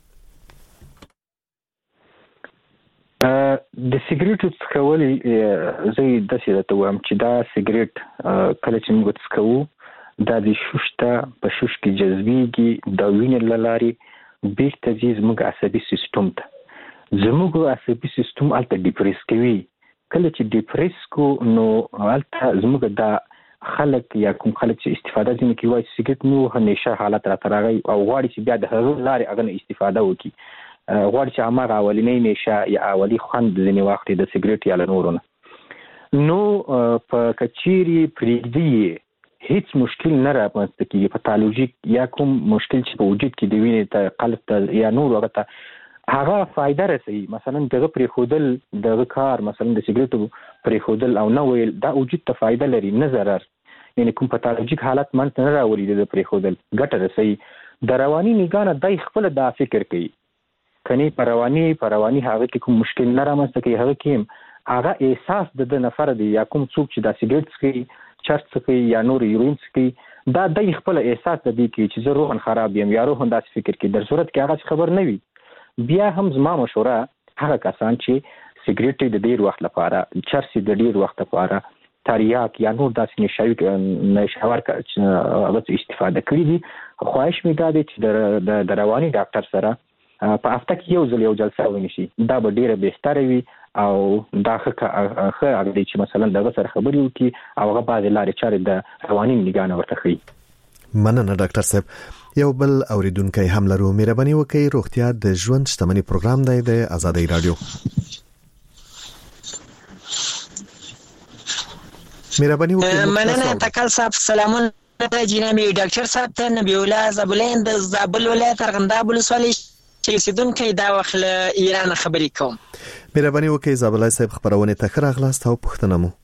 د سیګریټو څکول زه د څه ته وایم چې دا سیګریټ کله چې موږ څکو دا د شوشته په شوش کې جذبيږي د وینې لارې بیرته ځي زموږ عصبي سیستم ته زموږ عصبي سیستم الته ډیپریس کوي کله چې ډیپریس کو نو الته زموږ د خلک یا کوم خلک چې استفاده دي کوي چې سیګریټ نو همیشه حالت را ترغی او غواړي چې بیا د هغه لارې اغه استفاده وکړي غواړي چې هغه اولینې نشه یا اولی خوند ځنی وخت د سیګریټ یا نورونه نو په کچيري پریږدي هیڅ مشکل نه راځي چې پاتولوژیک یا کوم مشکل چې په وجود کې دی ویني ته قلب ته یا نور وغته هغه فائدہ رسي مثلا دغه پرې خودل دغه کار مثلا د سیګریټو پرې خودل او نه ویل دا وجود ته فائدہ لري نه ضرر یعنی کوم پاتولوژیک حالت منځ نه راولي د پرې خودل ګټه رسي د رواني نگانه دای خپل دا فکر کوي کني پرواني پرواني هغه کې کوم مشکل نه رامسته کوي هغه کې هغه احساس د نفر دی یا کوم څوک چې د سیګریټ څخه چرت څخه یا نور یورین څخه دا دای خپل احساس د دې کې چې زه روحن خراب یم یا روحن داس فکر کوي در صورت کې هغه خبر نه وي بیا هم زما مشوره هغه کسان چې سیګریټ د ډیر وخت لپاره چرس د ډیر وخت لپاره تریاک یا نور داسې نشوي نشاور هغه استفاده کړی دي خواهش می دا دی چې د رواني ډاکټر سره په هفته کې یو ځل یو جلسه ونیسي دا به ډیره بهتره وي او دا ښه هغه دی چې مثلا دغه سره خبرې وکړي او هغه بعضې لارې چارې د رواني نگانه ورته ښیي مننه ډاکټر صاحب یو بل اوریدونکو هم لرو مهرباني وکړئ روغتیا د ژوند شتمنۍ پروګرام دی د آزادۍ رادیو مهرباني وکړئ مننه تکل صاحب سلامونه جنابي ډاکټر صاحب ته نبی الله زابلین د زابل ولایت ارغنداب ولسوالۍ چې سیدونکو دا وخت ایران خبرې کوم مهرباني وکړئ زابلای صاحب خبرونه ته خره اغلاست او پښتنه مو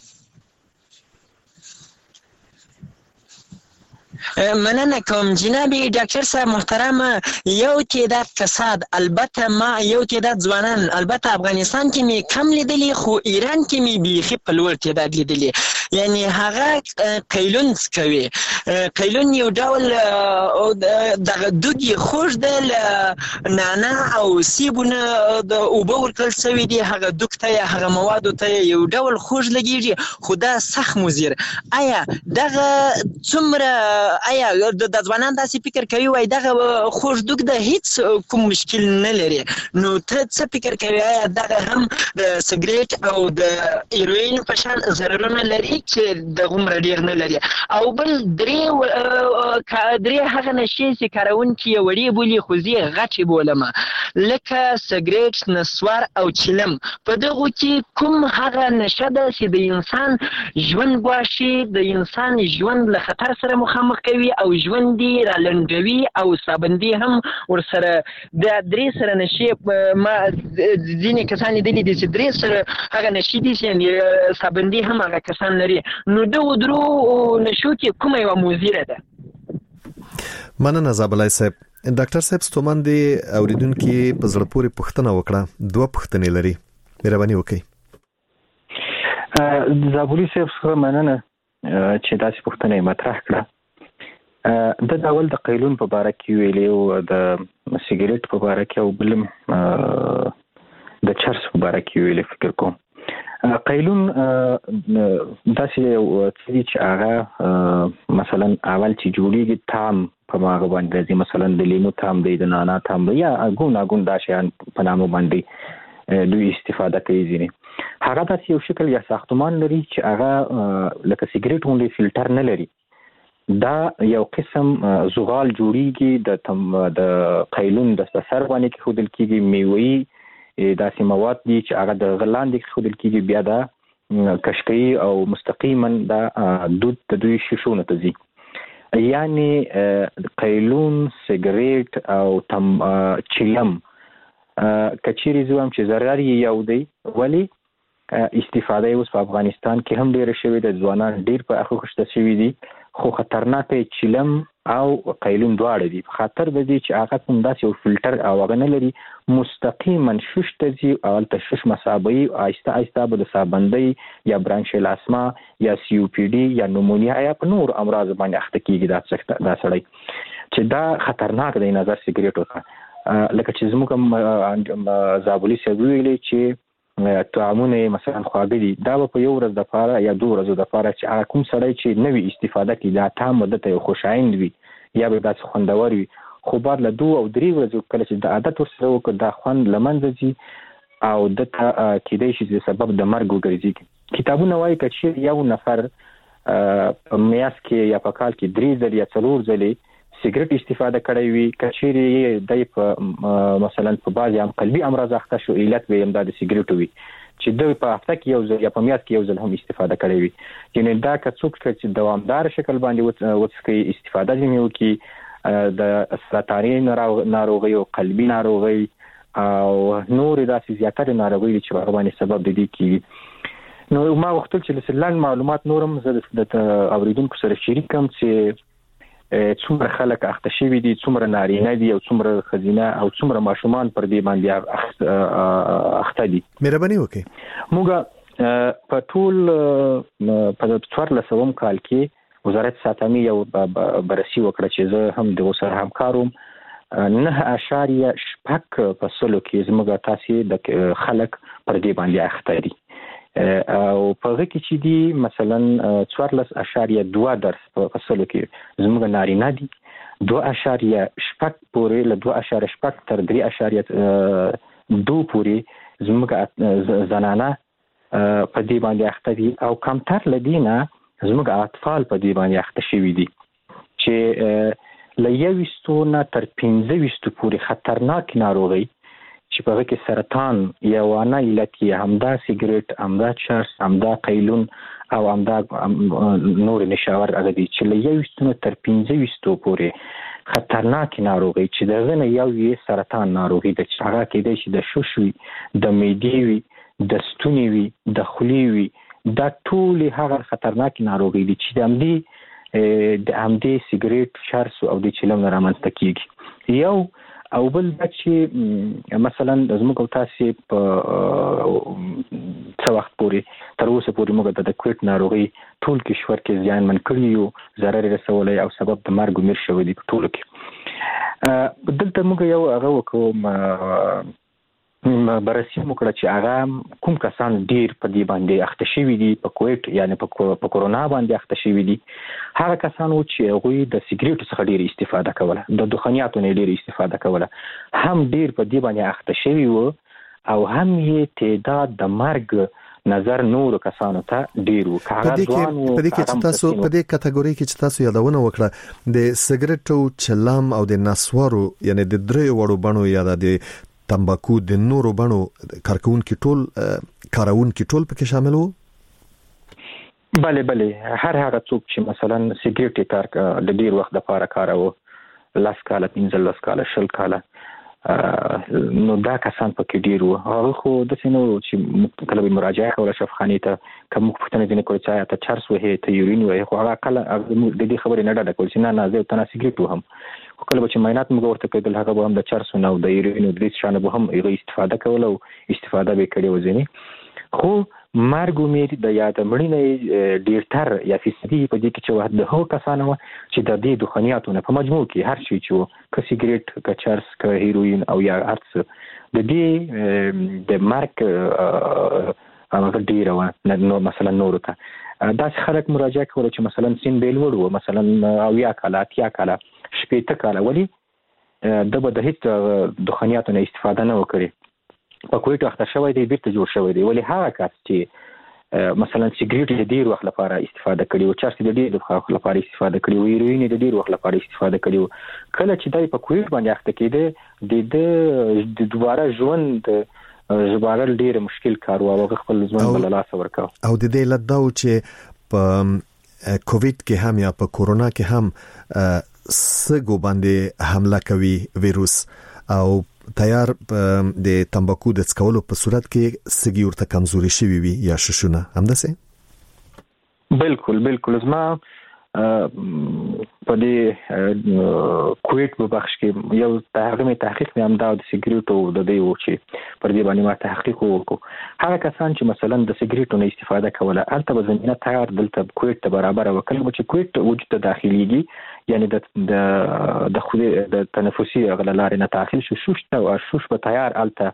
مننه کوم جنابي ډاکټر صاحب محترم یو تعداد کساد البته ما یو تعداد ځوانان البته افغانستان کې می کم لیدلی خو ایران کې می بیخي په لوړ تعداد لیدلی یعنی هغه قیلون کوي قیلون یو ډول د دوی خوش د نانا او سیبونه د اوبو ورکل شوی دی هغه دوکته یا هغه مواد ته یو ډول خوش لګیږي خو دا سخت مضر آیا دغه څومره آیا د ځوانان داسې فکر کوي وای دغه خوش دوک د هیڅ کوم مشکل نه لري نو ته څه فکر کوي آیا دغه هم د سیګریټ او د هیروین په شان ضررونه لري چې د عمر ډیر نه لري او بل درې درې هغه نشي چې کارونکي وړي بولی خوځي غټي بولمه لکه سیګریټ نسوار او چلم په دغه کې کوم هغه نشه ده چې د انسان ژوند ګواښي د انسان ژوند له خطر سره مخامخ کوي او ژوند دی را لنډوي او سابندي هم ورسره د درې سره نشي ما ځینې کسان دي چې درې سره هغه نشي دي چې سابندي هم هغه کسان لري نو د ودرو نشو کې کومه یو مضره ده مننه زابلای صاحب ډاکټر صاحب ستومن دی اوریدونکو په زړه پورې پوښتنه وکړه دوه پوښتنې لري مهرباني وکړئ زابلی صاحب مننه چې تاسو پوښتنه مطرح کړه د ډول د قیلون په اړه کې ویلې او د سیګریټ په اړه کې او بلم د چرس په اړه کې ویلې فکر کوم قیلون داسې چې هغه مثلا اول چې جوړیږي تام په ماغه باندې مثلا د لیمو تام دی د نانا تام یا ګون ګون دا شیان په نامو باندې دوی استفاده کوي ځینې هغه داسې یو شکل یا ساختمان لري چې هغه لکه سیګریټ غوندې فلټر نه لري دا یو قسم زغال جوړیږي د تم د قیلون د سر باندې کې خودل کېږي میوي داسې مواد دي چې هغه د غلاندې کې خودل کېږي بیا دا کشکي او مستقیما دا دود د دوی شیشونه ته ځي یعنی قیلون سیګریټ او تم چلم کچيري زوم چې ضرر یې یو دی ولی استفاده اوس په افغانستان کې هم ډیر شوی د ځوانان ډیر په اخو خوشته شوی دي خو خطرناک چلم او قیلون دواړه دي خطر به دي چې هغه کوم داسې یو فلټر او هغه نه لري مستقیما شش تزي او تشش مسابي آیسته آیسته به د سابندۍ یا برانشل اسما یا سی او پی ډي یا نمونیا یا په نور امراض باندې اخته کیږي دا څه دا سړی چې دا خطرناک دی نظر سیګریټو ته لکه چې زموږ زابلی سوي ویلي چې طعامونه مثلا خواږه دي دا په یو ورځ د لپاره یا دوه ورځې د لپاره چې کوم سړی چې نوې استفاده کوي دا تام مدته یو خوشایند وي یا به داسې خوندور وي خو بعد له دوه او درې ورځې کله چې د عادت ورسره وکړي دا خوند له منځه ځي او د کېدای شي چې سبب د مرګ وګرځي. کتابونه وایي چې یو نفر په میاشت کې یا په کال کې درې ځلې یا څلور ځلې سیګریټ استفاده کړی وي کچېرې د په مثلا په بعض هم قلبي امراض اخته شو علت به هم د سیګریټ وي چې د په هفته کې یو ځل یا په میاشت کې یو ځل هم استفاده کړی وي. یعنی دا که څوک چې دوامدار شکل باندې وڅکي استفاده دې وکړي د سرطاني ناروغي او قلبي ناروغي او نور داسې زیاتره ناروغي چې هغه باندې سبب دي کیږي. نو ما وختل چې لږ معلومات نورم زه د اوریدونکو سره شریکم چې څومره خلک اخته شوي دي څومره نارینه دي او څومره ښځینه او څومره ماشومان پر دې باندې اخته دي. مهرباني وکړئ. موږ په ټول په څوارلسم کال کې وزارت ساتنې یو بررسي وکړه چې زه هم د سره همکاروم نه اشاریه شپږ په سلو کې زموږ تاسې د خلک پر دې باندې اخته دي او په هغه کې چې دي مثلا څوارلس اشاریه دوه درس په سلو کې زموږ نارینه دي دوه اشاریه شپږ پورې له دوه اشاریه شپږ تر درې اشاریه دوه پورې زموږ زنانه په دې باندې اخته دي او کمتر لدینه زموږ اطفال په دې باندې اخته شوي دي چې له یویشتو نه تر پنځه ویشتو پورې خطرناک ناروغي چې په هغه کې سرطان یا وانه علت یې همدا سیګریټ همدا چرس همدا قیلون او همدا نور نشاور هغه دي چې له یویشتو نه تر پنځه ویشتو پورې خطرناک ناروغي چې دغه نه یو یې سرطان ناروغي ده چې هغه کېدای شي د شوش وي د معدې وي د ستوني وي د خولې وي دا ټول هغه خطرناک ناروغي دي چې د همدې د همدې سیګریټ چرس او د چلم رامنځته کیږي. یو او بل چې مثلا زموږ او تاسو په څو وخت پورې تر اوسه پورې موږ د کووډ ناروغي ټول کشور کې زیان من کړی یو ضرر رسولای او سبب د مرګ مر شوی دی په ټول کې. دلته موږ یو هغه وکړو بررسي وکړه چې هغه کوم کسان ډیر په دې باندې اخته شوي دي په کووډ یعنی په کورونا باندې اخته شوي دي هغه کسان چې هغه د سیګریټ څخه ډیر استفاده کوله د دخانیاتو نه ډیر استفاده کوله هم ډیر په دې باندې اخته شوي وو او هم یې تعداد د مرګ نظر نور کسانو ته ډیر وو. په دې کې په دې کې چې تاسو په دې کټګوري کې چې تاسو یادونه وکړه د سیګریټو چلم او د نسوارو یعنی د درې وړو بڼو یا د تمباکو د نورو بڼو کارکون کې ټول کارون کې ټول پکې شامل وو. بله بله هر هغه څوک چې مثلا سیګریټ کار د ډیر وخت لپاره کاروه لاس کاله پنځه لاس کاله شل کاله نو دا کسان پکې ډیر وو. هغه خو د سينو چې کله به مراجعه کوله شفخاني ته کوم پښتنه دي نه کوي چې ته چرس وه ته یورین وه خو هغه کله د دې خبرې نه ډډه کول چې نه نه زه ته سیګریټ وهم خو کله چې ماینات موږ ورته کېدل هغه به هم د چرس نه او د یورین او د دې شانه به هم یې استفاده کوله او استفاده به کړي وځني خو مرګ امید د یاد مړینې ډیر تر یا فیصدي په دې کې چې واحد د هو کسانو چې د دې دخانیاتو نه په مجموع کې هر شي چې ک سیګریټ ک چرس ک هیروین او یا ارڅ د دې د مرګ هغه ډیر و نو مثلا نور ته دا خلک مراجعه کوله چې مثلا سین بیل وړو مثلا او یا کاله اتیا کاله شپېته کاله ولی د به د هیڅ دخانیاتو نه استفاده نه وکړي په کوټه وخت شوی دی بیرته جوړ شوی دی ولی هغه کس چې مثلا سیګریټ د ډیر وخت لپاره استفاده کړي او چرس د ډیر وخت لپاره استفاده کړي او هیروین د ډیر وخت لپاره استفاده کړي کله چې دای په کوټ باندې اخته کېده د دوباره ژوند ژبارل ډیر مشکل کار او خپل ژوند بل لاس ورکاو او د دې لداو چې په کووډ کې هم یا په کورونا کې هم سګو باندې حمله کوي وایروس او تیار د تمباکو د څکولو په صورت کې سګي ورته کمزوري شوی وي یا ششونه همداسې بالکل بالکل زما په دې کووډ په بخش کې یو تحقیق تحقیق مې هم دا د سیګریټو د دی و چې پر دې باندې ما تحقیق وکړ هغه کسان چې مثلا د سیګریټو نه استفاده کوله البته به زمينه تیار دلته کووډ ته برابر وکړي چې کووډ وجود ته داخليږي یعنی د د د خو د تنفسي غللارې نه داخل شو شوش ته او شوش په تیار الته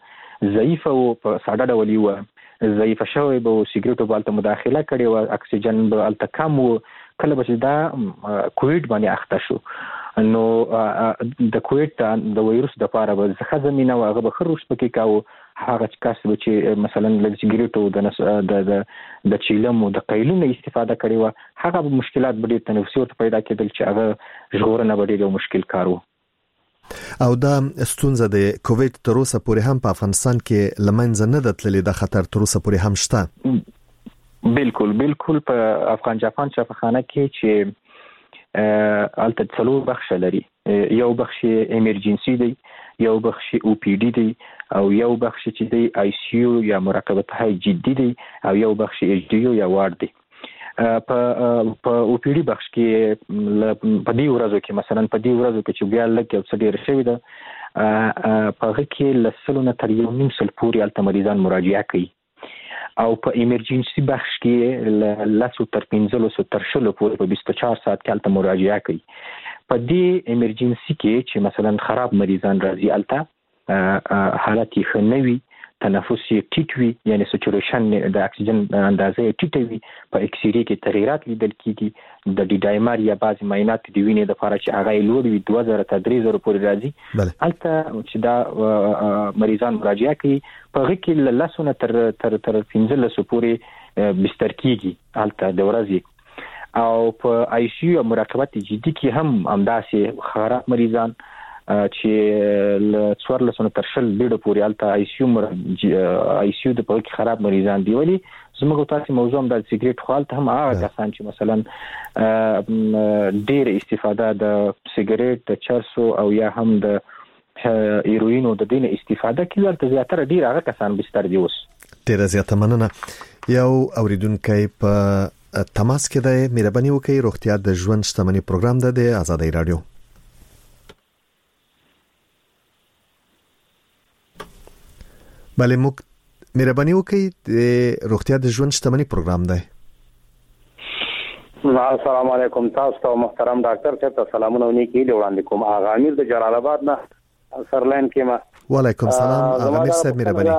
ضعیف او په ساده ډول و ضعیف شوی به سیګریټو بالته مداخله کړي او اکسیجن به الته کم و. کله به دا کووډ باندې اخته شو نو د کووډ د وایروس د لپاره به ځخه زمينه او هغه به خروج پکې کاوه. هغه کس چې مثلا د سیګریټو د د د چیلم او د قیلونو استفاده کړي و هغه به مشکلات به د تنفسي ورته پیدا کېدل چې هغه ژغورنه به ډېر مشکل کار و. او دا ستونزه د کووډ تر اوسه پورې هم په افغانستان کې لمنځه نه ده تللې، د خطر تر اوسه پورې هم شته. بالکل بالکل په افغان جاپان شفاخانه کې چې الته څلور بخش لري، یو بخش ایمرجنسي دی، یو بخش او پی ډی دی او یو بخش چې دی آی سی یو یا مراقبت های جدي دی او یو بخش ایچ ډی یو یا وارد دی. په په او پی ډی بخش کې په دې ورځو کې مثلا په دې ورځو کې چې بیا لکه یو څه ډیر شوی ده په هغه کې لسلو نه تر یو نیم سل پورې الته مریضان مراجعه کوي او په ایمرجنسي بخش کې لاسو تر پنځلسو تر شلو پورې په بیست و چهار ساعت کې الته مراجعه کوي. په دې ایمرجنسي کې چې مثلا خراب مریضان راځي الته حالت یې ښه نه وي، تنفس یې ټیټ وي، یعنی سچوریشن د اکسیجن اندازه یې ټیټه وي، په ایکس ری کې تغیرات لیدل کیږي، د ډي ډایمر یا بعض معاینات د وینې د لپاره چې هغه لوړ وي دوه زره تر درې زره پورې راځي الته چې دا مریضان مراجعه کوي په هغه کې لاسونه تر تر تر پنځلسو پورې بستر کیږي الته د ورځې. او په آی سی یو مراقبت جدي کې هم همداسې خراب مریضان چې ل څوارلسو تر شل ډېر پورې الته آی سی یو مر آی سی یو د په کې خراب مریضان دی. ولی زموږ تاسو موضوع د سیګریټ خالت هم هغه کسان چې مثلا ډېر استفاده د سیګریټ د چرسو او یا هم د هیروینو د دین استفاده کوي ورته زیاتره ډېر هغه کسان بستر دی. اوس ډېر زیاته مننه. یو اوریدونکو په تماس کې ده، مهرباني وکړئ روغتیا د ژوند شتمنۍ پروګرام ده د آزادۍ رادیو. بله موږ مهرباني وکړئ د روغتیا د ژوند شتمنۍ پروګرام ده. السلام علیکم، تاسو ته محترم ډاکټر صاحب ته سلامونه ونیکي وړاندې کوم. اغا امیر د جلال آباد نه سرلاین کې ما. وعلیکم السلام اغا امیر صاحب، مهرباني.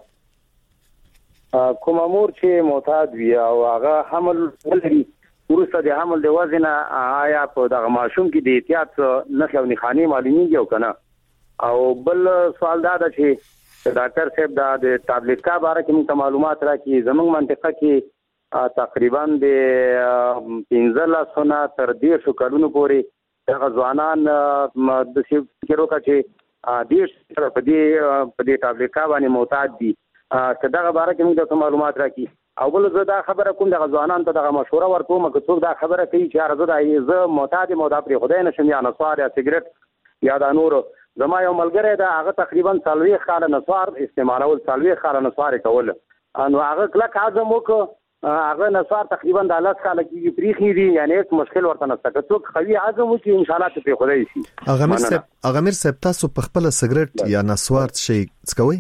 کوم امور چې معتاد وي او هغه حمل ولري ورسته د حمل د وزن آیا په دغه ماشوم کې د احتیاط نښې او نښانې معلومیږي او کنه؟ او بل سوال دا ده چې ډاکټر صاحب دا د ټابلیټ کا باره کې موږ معلومات راکړي. زموږ منطقه کې تقریبا د پنځلسو نه تر دیرشو کلونو پورې دغه ځوانان د فکر وکړي چې دیرش په دې په دې ټابلیټ کا باندې معتاد دي. که دغه باره کې موږ ته معلومات راکړي. او بل زه دا خبره کوم دغه ځوانان ته دغه مشوره ورکوم که څوک دا خبره کوي چې هر زه دا زه معتاد یم او دا پرې خدای نشم یا نسوار یا سیګریټ یا دا نور. زما یو ملګری دا هغه تقریبا څلوېښت کاله نسوار استعمالول، څلوېښت کاله نسوار کول، نو هغه کلک عزم وکړ هغه نسوار تقریبا د لس کاله کېږي پریښي دي، یعنی هیڅ مشکل ورته نشته. که څوک قوي عزم وکړي انشاءالله ته پرې خدای شي. اغامیر صاحب اغامیر صاحب تاسو په خپل سیګریټ یا نسوار شي څکوي؟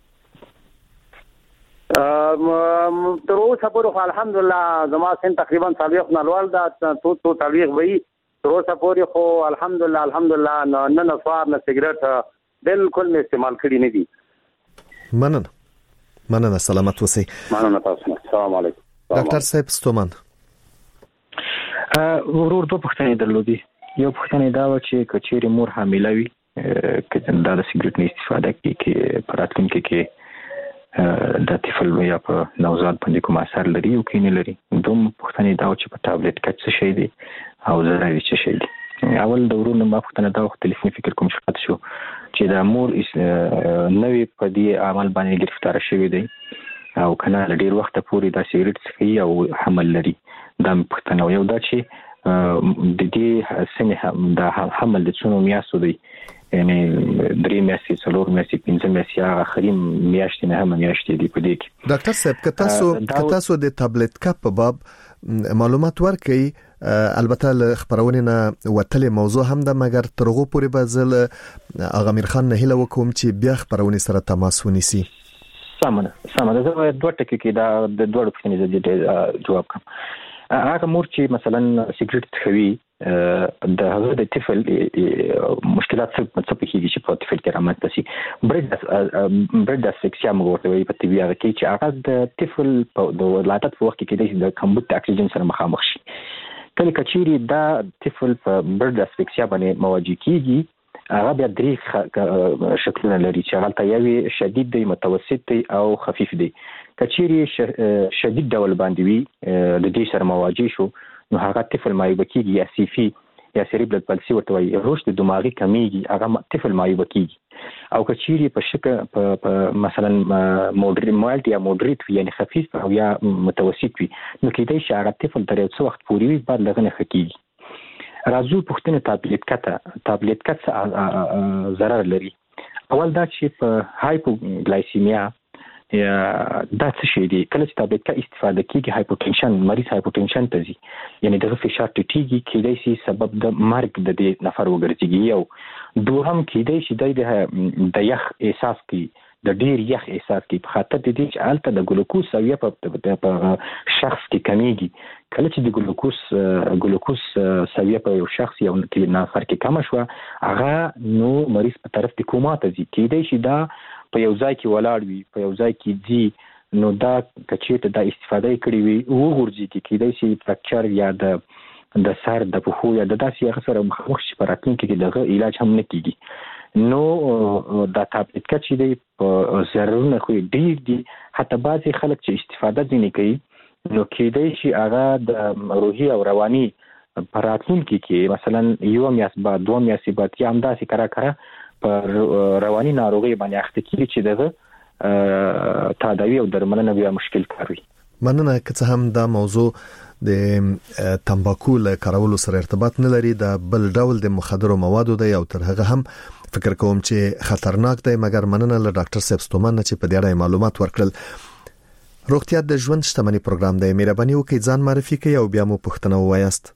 تر اوسه پورې الحمدلله زما سن تقریبا څلوېښت نلوال دا تو تو څلوېښت وي. تر اوسه پورې خو الحمدلله الحمدلله نه نسوار نه سیګریټ بالکل مې استعمال کړی نه دي. مننه مننه، سلامت اوسئ. مننه تاسو. السلام علیکم. ډاکټر صاحب ستومن ورور دوه پوښتنې درلودي. یو پوښتنه دا و چې کچېری مور حامله وي که دا د سیګریټ نه استفاده کوي کې په راتلونکي کې د طفل یا په نوزاد باندې کوم اثر لري او کې نه لري. دوم پوښتنه دا و چې په ټابلیټ کې څه شي دي او ضرر څه شي دي. اول د ورور نه ما پوښتنه دا وخت تلیفوني فکر کوم شات شو چې دا مور نوې په دې عمل باندې گرفتار شوی دی او کنه ډیر وخت پورې دا سیګریټ څکي او حمل لري. دا پوښتنه یو دا چې د دې سنې د حمل د څونو میاشتو دی، یعنی درې میاشتې څلور میاشتې پنځه میاشتې هغه اخري میاشتې نه هم میاشتې دی په دې کې. ډاکټر صاحب که تاسو که تاسو د ټابلیټ کا په باب معلومات ورکړئ، البته له خبرونه نه وتلې موضوع هم ده، مګر ترغو پورې به زل اغامیر خان نه هیله وکوم چې بیا خبرونه سره تماس ونیسي. سمه سمه ده. زه دوه ټکي کې دا د دوه پوښتنې جواب کوم. هغه مور چې مثلا سیګریټ څکوي د هغه د طفل مشکلات څه څه پکې چې په طفل کې رامنځته شي. برډ برډ اسفکسیا موږ ورته وایي په طبي هغه کې چې هغه د طفل په د ولادت په وخت کې د کمبود اکسیجن سره مخامخ شي. کله کچيري دا طفل په برډ اسفکسیا باندې مواجه کیږي هغه بیا درې شکلونه لري چې هغه یوې شدید دی، متوسط دی او خفیف دی. کچيري شدید ډول باندې وي د دې سره مواجه شو نو هغه طفل مایوب کیږي یا سیفي یا سریبرل پلسي ورته وایي، رشد دماغي کمیږي، هغه طفل مایوب کیږي. او کچيري په شکل په مثلا مودریټ مالټ یا مودریټ یعنی خفیف او یا متوسط وي نو کېدای شي هغه طفل تر یو څه وخت پورې وي بعد لغنه خکېږي. راځو پوښتنه تابلیت کته تابلیت کته ضرر لري. اول دا چې په هایپوګلایسیمیا یا دا څه شي دی، کله چې تابلیت کا استفاده کیږي هایپوټنشن مریض هایپوټنشن ته ځي یعنی دغه فشار ټیټیږي، کېدای شي سبب د مرګ د دې نفر وګرځي. یو دوهم کېدای شي د د یخ احساس کوي، د ډیر یخ احساس کوي په خاطر د دې چې الته د ګلوکوز سویه په شخص کې کمیږي. کله چې د ګلوکوز ګلوکوز سویه په یو شخص یو نفر کې کم شو هغه نو مریض په طرف د کوما ته ځي. کېدای شي دا په یو ځای کې ولاړ وي، په یو ځای کې ځي نو دا کچېته د استفاده کړې وي وګورځي کې کېدای شي فراکچر یا د د سر د پخو یا د داسې هغه سره مخ شي په راتلونکي کې دغه علاج هم نه کیږي. نو دا تابلیت کچې دی په ضررونه خو ډیر دي، حتی بعضي خلک چې استفاده ځینې کوي نو کېدای شي هغه د روحي او رواني په راتلونکي کې مثلا یو میاشت بعد دوه میاشتې بعد یا همداسې کرا کرا په رواني ناروغي باندې اخته کیږي چې دغه تداوی او درملنه بیا مشکل کوي. مننه که څه هم دا موضوع د تمباکو له کارولو سره ارتباط نه لري، دا بل ډول د مخدرو موادو دی او تر هغه هم فکر کوم چې خطرناک دی، مګر مننه له ډاکټر صاحب ستومن چې په دې اړه معلومات ورکړل. روغتیا د ژوند شتمنۍ پروګرام دی، مهرباني وکړئ ځان معرفي کړئ او بیا مو پوښتنه ووایاست.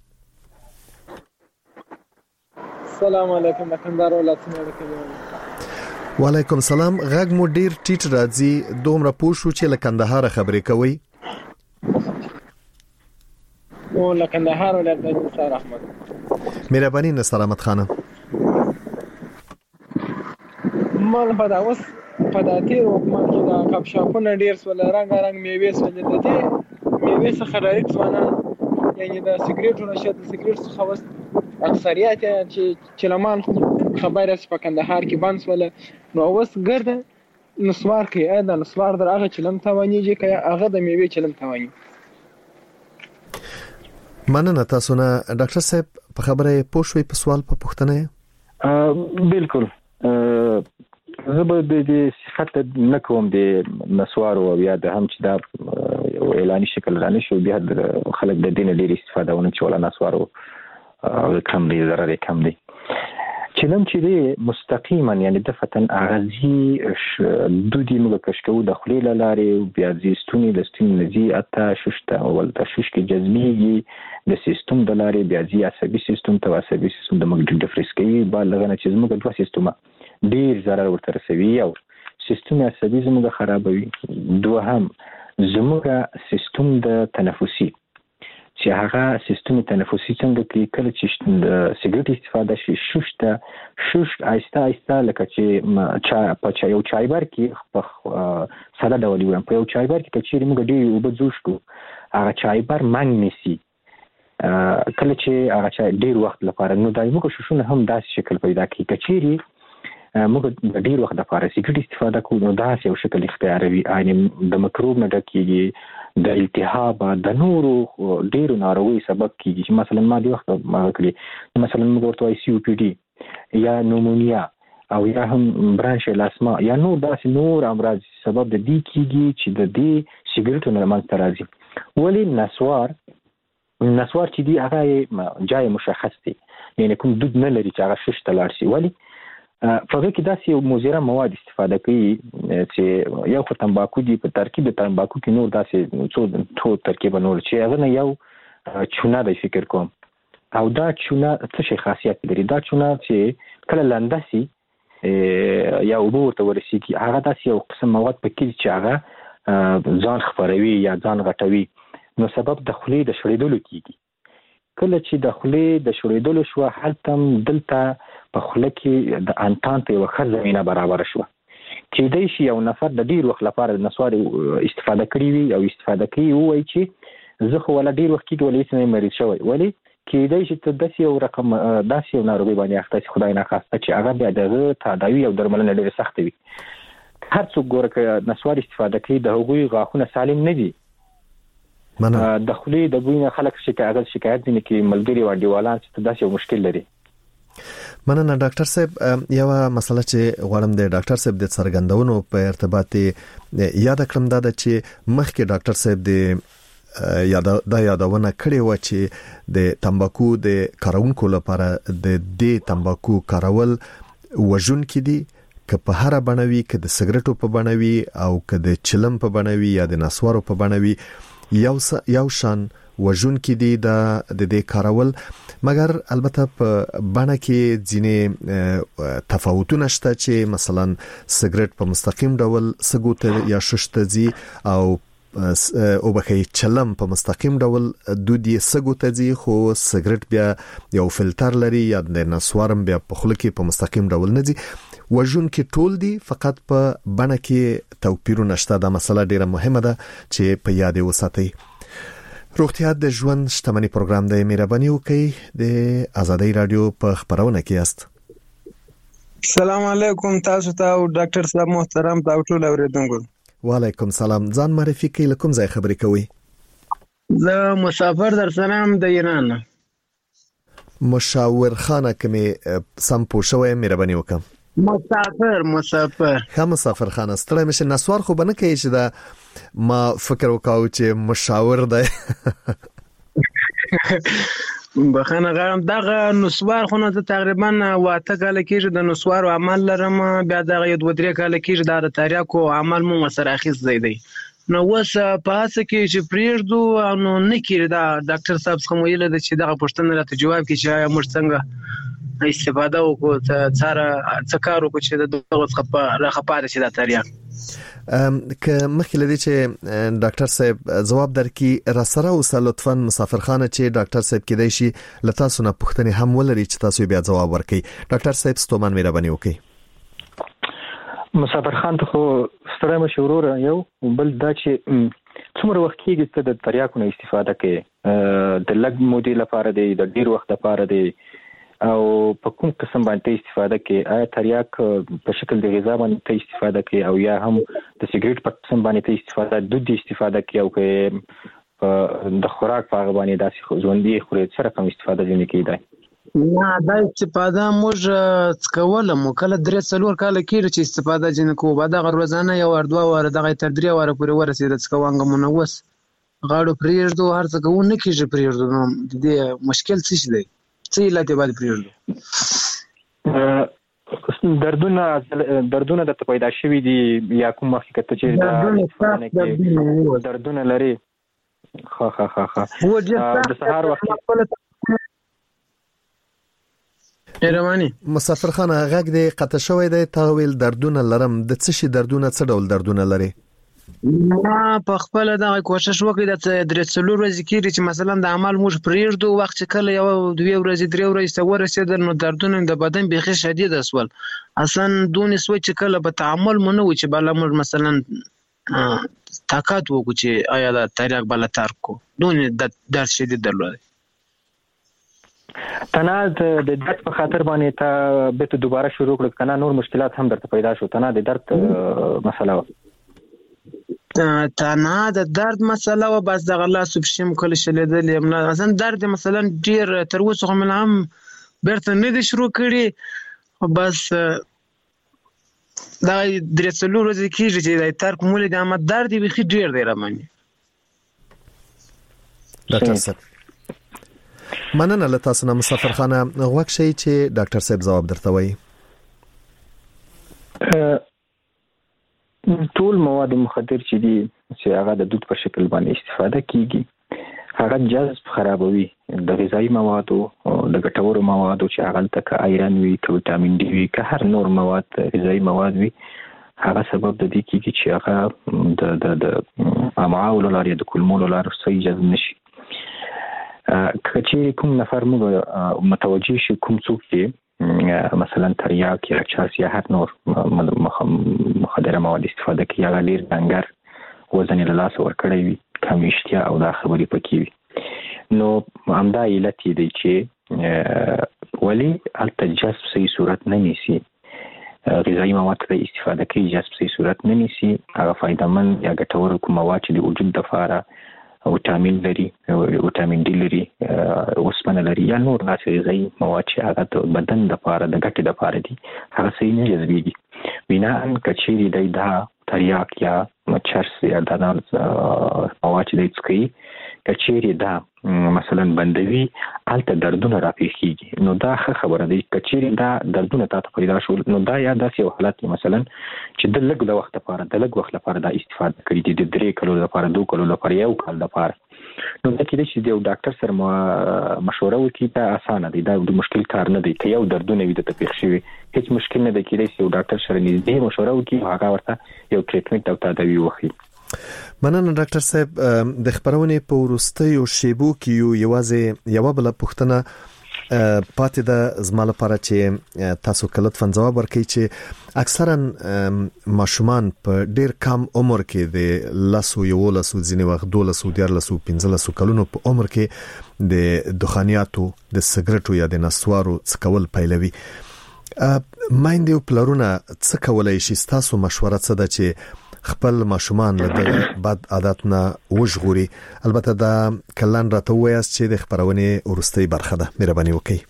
السلام علیکم، کندهار ولایت څخه کوم. وعلیکم السلام. غږ مو ډیر ټیټ راځي، دومره پوه شو چې له کندهار خبرې کوي. او له کندهار ولایت نصر احمد. مهرباني نصر احمد خانه. مال په دا اوس په دا تیر حکومت کې دا کپ شاپونه ډیر سول، رنگ رنگ میوې سول، د دې میوې څخه ډایرکټ ځوانان یعنی د سیګریټو نشه د سیګریټ څخه وس اکثریت چې چلمان خبره په کندهار کې بند سول نو اوس ګرځي نسوار کې دا نسوار در هغه چلم توانیږي که هغه د میوې چلم تواني. مننه تاسو نه ډاکټر صاحب په خبره پوه شوي په سوال په پوښتنه. بالکل زه به د دې صفت نه کوم د نسوارو او یا د هم چې دا یو اعلاني شکل رانه شو بیا خلک د دین ډیر استفاده ونه چې ولا نسوارو کم دی ضرر کم دی. چلم چې دی مستقیما یعنی د فتن اغازي دودي موږ کشکو د خلیل لارې بیا زیستونی لستون نزي اته ششته اول تشوش کې جذبيږي د سیستم د لارې بیا زی عصبي سیستم ته عصبي سیستم د موږ د فرسکوي بالغنه چې موږ دوه سیستم ډیر ضرر ورته رسوي او سیستم عصبي زموږ خرابوي. دوهم زموږ سیستم د تنفسي چې هغه سیستم تنفسي څنګه کې کله چې د سیګریټ استفاده شي شوشته شوش آیسته آیسته لکه چې چا په چا یو چای بار کې په ساده ډول ویم په یو چای بار کې چې موږ ډیر وبځوش کو هغه چای بار منګ نسی کله چې هغه چای ډیر وخت لپاره نو دایمو کو شوشونه هم داسې شکل پیدا کوي کچيري موږ ډیر وخت لپاره سیګریټ استفاده کوو نو دا یو شکل اختیاروي یعنی د مکروب نه ډکیږي د التهاب د نورو ډیرو ناروغي سبب کیږي چې مثلا ما دی وخت ما کړی مثلا موږ ورته سی او پی ډي یا نومونیا او یا هم برانشیل اسما یا نور داسې نور امراض سبب د دې کیږي چې د دې سیګریټو نه منځته راځي. ولی نسوار نسوار چې دی هغه جای مشخص دی یعنی کوم دود نه لري چې هغه شش تلار شي ولی په کې داسې یو مضره مواد استفاده کوي چې یو خو تمباکو دی په ترکیب د تمباکو کې نور داسې څو ټو ترکیب نور چې هغه نه یو چونه د فکر کوم او دا چونه څه شي خاصیت لري. دا چونه چې کله لندسي یا وبو ورته ورسیږي هغه داسې یو قسم مواد پکې چې هغه ځان خبروي یا ځان غټوي نو سبب د خولې د شړېدلو کیږي. کله چې د خولې د شوړېدلو شو هلته دلته په خوله کې د انټانټ یو ښه زمينه برابر شو کېدای شي یو نفر د ډیر وخت لپاره د نسوار استفاده کړی وي او استفاده کوي وایي چې زه خو ولا ډیر وخت کې ولې سمې مریض شوی ولی کېدای شي ته داسې یو رقم داسې یو ناروغي باندې اخته شي خدای نه خواسته چې هغه بیا دغه تداوی او درملنه ډېره سخته وي هر څوک ګوره چې نسوار استفاده کوي د هغوی غاښونه سالم نه دي د خولې د بوی نه خلک شکایت شکایت دي کې ملګری او دیوالان چې داسې یو مشکل لري. مننه ډاکټر صاحب. یو مسله چې غواړم د ډاکټر صاحب د څرګندونو په ارتباط یاد کړم دا چې مخکې ډاکټر صاحب د یاد دا یادونه کړې و چې د تمباکو د کارونکو لپاره د دې تمباکو کارول وژن کې دي که په هر بڼوي که د سیګریټو په بڼوي او که د چلم په بڼوي یا د نسوارو په بڼوي یو یو شان وژن کې دي د دې کارول مګر البته په بڼه کې ځینې تفاوتونه شته چې مثلا سیګریټ په مستقیم ډول سګوت یا ششتزي او او بخې چلم په مستقیم ډول دودي سګوتزي خو سیګریټ بیا یو فلټر لري یا د نسوارم بیا په خله کې په مستقیم ډول نه دي وژن کې ټول دي فقط په بڼه کې توپیرونه شته. دا مسله ډیره مهمه ده چې په یاد وساتئ. روغتیا د ژوند شتمنۍ پروګرام د مهرباني وکي د آزادۍ رادیو په خبرونه کې است. السلام علیکم تاسو ته او ډاکټر صاحب محترم تاسو ټول اوریدونکو. وعلیکم سلام. ځان معرفي کړئ لکم ځای خبرې کوي. زه مسافر در سلام د ایران. مشاور خانه کمه سم پوښوي مهرباني وکم. مسافر مسافر هم مسافر خانه ستړی مشه نسوار خو بنه کوي چې دا ما فکر وکاو چې مشاور دی. بخنه غواړم دغه نسوار خو نه تقریبا واته کال کېږي د نسوار عمل لرم بیا دغه یو دوه درې کال کېږي د تاریخو عمل مو سره اخیس زیدي نو وس په هڅه کې چې پریږدو نو نه کېږي دا ډاکټر صاحب څخه ویل د چې دغه پوښتنه راته جواب کې چې موږ څنګه استفاده وکړو څه څه کار وکړو چې د دغه څخه راخپاره شي د تاریخ که مخکې لدی چې ډاکټر صاحب جواب درکې را سره اوسه لطفاً مسافر خانه چې ډاکټر صاحب کېدای شي لته سونه پوښتنه هم ولري چې تاسو بیا جواب ورکړئ. ډاکټر صاحب ستومان مهرباني وکړئ. مسافر خان ته خو ستړی مشورور یو بل دا چې څومره وخت کېږي ته د تریاکو نه استفاده کوي د لږ مودې لپاره دی د ډیر وخت لپاره دی او په کوم قسم باندې استفاده کوي آیا تریاک په شکل د غذا باندې استفاده کوي او یا هم د سیګریټ په قسم باندې استفاده دودي استفاده کوي او که د خوراک په باندې داسې ژوندۍ خوري سره کوم استفاده ځنه کیدای نه دا استفاده موږ څکول مو کله درې څلور کال کېږي چې استفاده ځنه کوو بعد غو روزانه یو ور دوه ور دغه تر درې ور پورې ورسېد څکوانګ منوس غاړو پریږدو هر څه کوو نه کیږي پریږدو نو د مشکل څه دی څه علت باندې پریږدو دردونه دردونه د پیدا شوی دي یا کوم وخت کې چې دردونه لري خا خا خا خا د سهار وخت ایروانی مسافر خانه غږ دی قطع شوی دی تاویل دردونه لرم د څه شي دردونه څه ډول دردونه لري ما په خپل دغه کوشش وکړ د درې څلور ورځې کې چې مثلا د عمل موږ پریږدو وخت چې کله یو دوه ورځې درې ورځې ته ورسېد نو دردونه د بدن بيخي شدید اسول اصلا دونې سوچ چې کله په تعامل مونږ و چې بل موږ مثلا طاقت وکړو چې آیا د تاریخ بل ترک کو دونې د درد شدید درلود تنه د درد په خاطر باندې ته به دوباره شروع کړو کنه نور مشکلات هم درته پیدا شو تنه د درد مسله تنه د درد مسله و بس د الله سبحانه کله شلیدل یم مثلا درد مثلا ډیر تر اوسه هم هم برته نه دي شروع کړي بس دا درې څلور ورځې کېږي چې د ترک مولې د امد درد به ډیر دی رامني. ډاکټر صاحب مننه له تاسو نه مسافر خانه غوښ شي چې ډاکټر صاحب جواب درته وایي. ټول مواد مخدر چې دي چې هغه د دود په شکل باندې استفاده کیږي هغه جذب خرابوي د غذایی موادو د ګټورو موادو چې هغه تک آیرن وي که وټامین ډي وي که هر نور مواد غذایی مواد وي هغه سبب د دې کیږي چې هغه د د د امعاء ولاري د کولمو ولاري صحیح جذب نشي. کچې کوم نفر موږ متوجي شي کوم څوک چې مثلا تریاک یا چاس یا هر نور مخدره مواد استفاده کوي یا ډیر ډنګر وزن له لاس ورکړی وي کم اشتیا او دا خبرې پکې وي نو همدا علت دی چې ولی الته جذب صحیح صورت نه نیسي غذایی مواد ته استفاده کوي جذب صحیح صورت نه نیسي هغه فایدهمند یا ګټور کوم مواد چې د وجود لپاره وټامین لري وټامین ډي لري اوسپنه لري یا نور ناڅه غذایی مواد چې هغه د بدن لپاره د ګټې لپاره دي هغه صحیح نه جذبېږي بنا ان کچېری دی دا تریاک یا چرس یا د مواد چې دی څکي کچېری دا مثلا بندوي الته دردونه راپېښيږي نو دا ښه خبره ده کچېری دا دردونه تاسو پیدا شول نو دا یا داسې یو حالت مثلا چې د لږ د وخت لپاره د لږ وخت لپاره دا استفاده کړی دي د درې کلو لپاره دوه کلو لپاره یو کال لپاره نو دا کې چې یو ډاکټر سره مشوره وکړي دا اسانه دی دا د مشکل کار نه دی که یو دردونه وي د تپېښ شوی هیڅ مشکل نه دی کېدای چې یو ډاکټر سره نږدې مشوره وکړي هغه ورته یو ټریټمنټ او تداوی وکړي. مننه ډاکټر صاحب د خبرونې په ورستیو شیبو کې یو یوازې یو بل پوښتنه پاتې د زما لپاره چې تاسو کله لطفاً جواب ورکړئ چې اکثرا ماشومان په ډیر کم عمر کې د لاسو یو لاسو ځینې وخت دوه لاسو ډیر لاسو پنځه لاسو کلونو په عمر کې د دخانیاتو د سګریټو یا د نسوارو څکول پیلوي. مایندې او پلرونه څه کولای شي تاسو مشوره څه ده چې خپل ماشومان له بد عادت نه وژغوري البته دا کلن راته وایي چې د خبرونې ورستۍ برخه ده مهرباني وکړئ.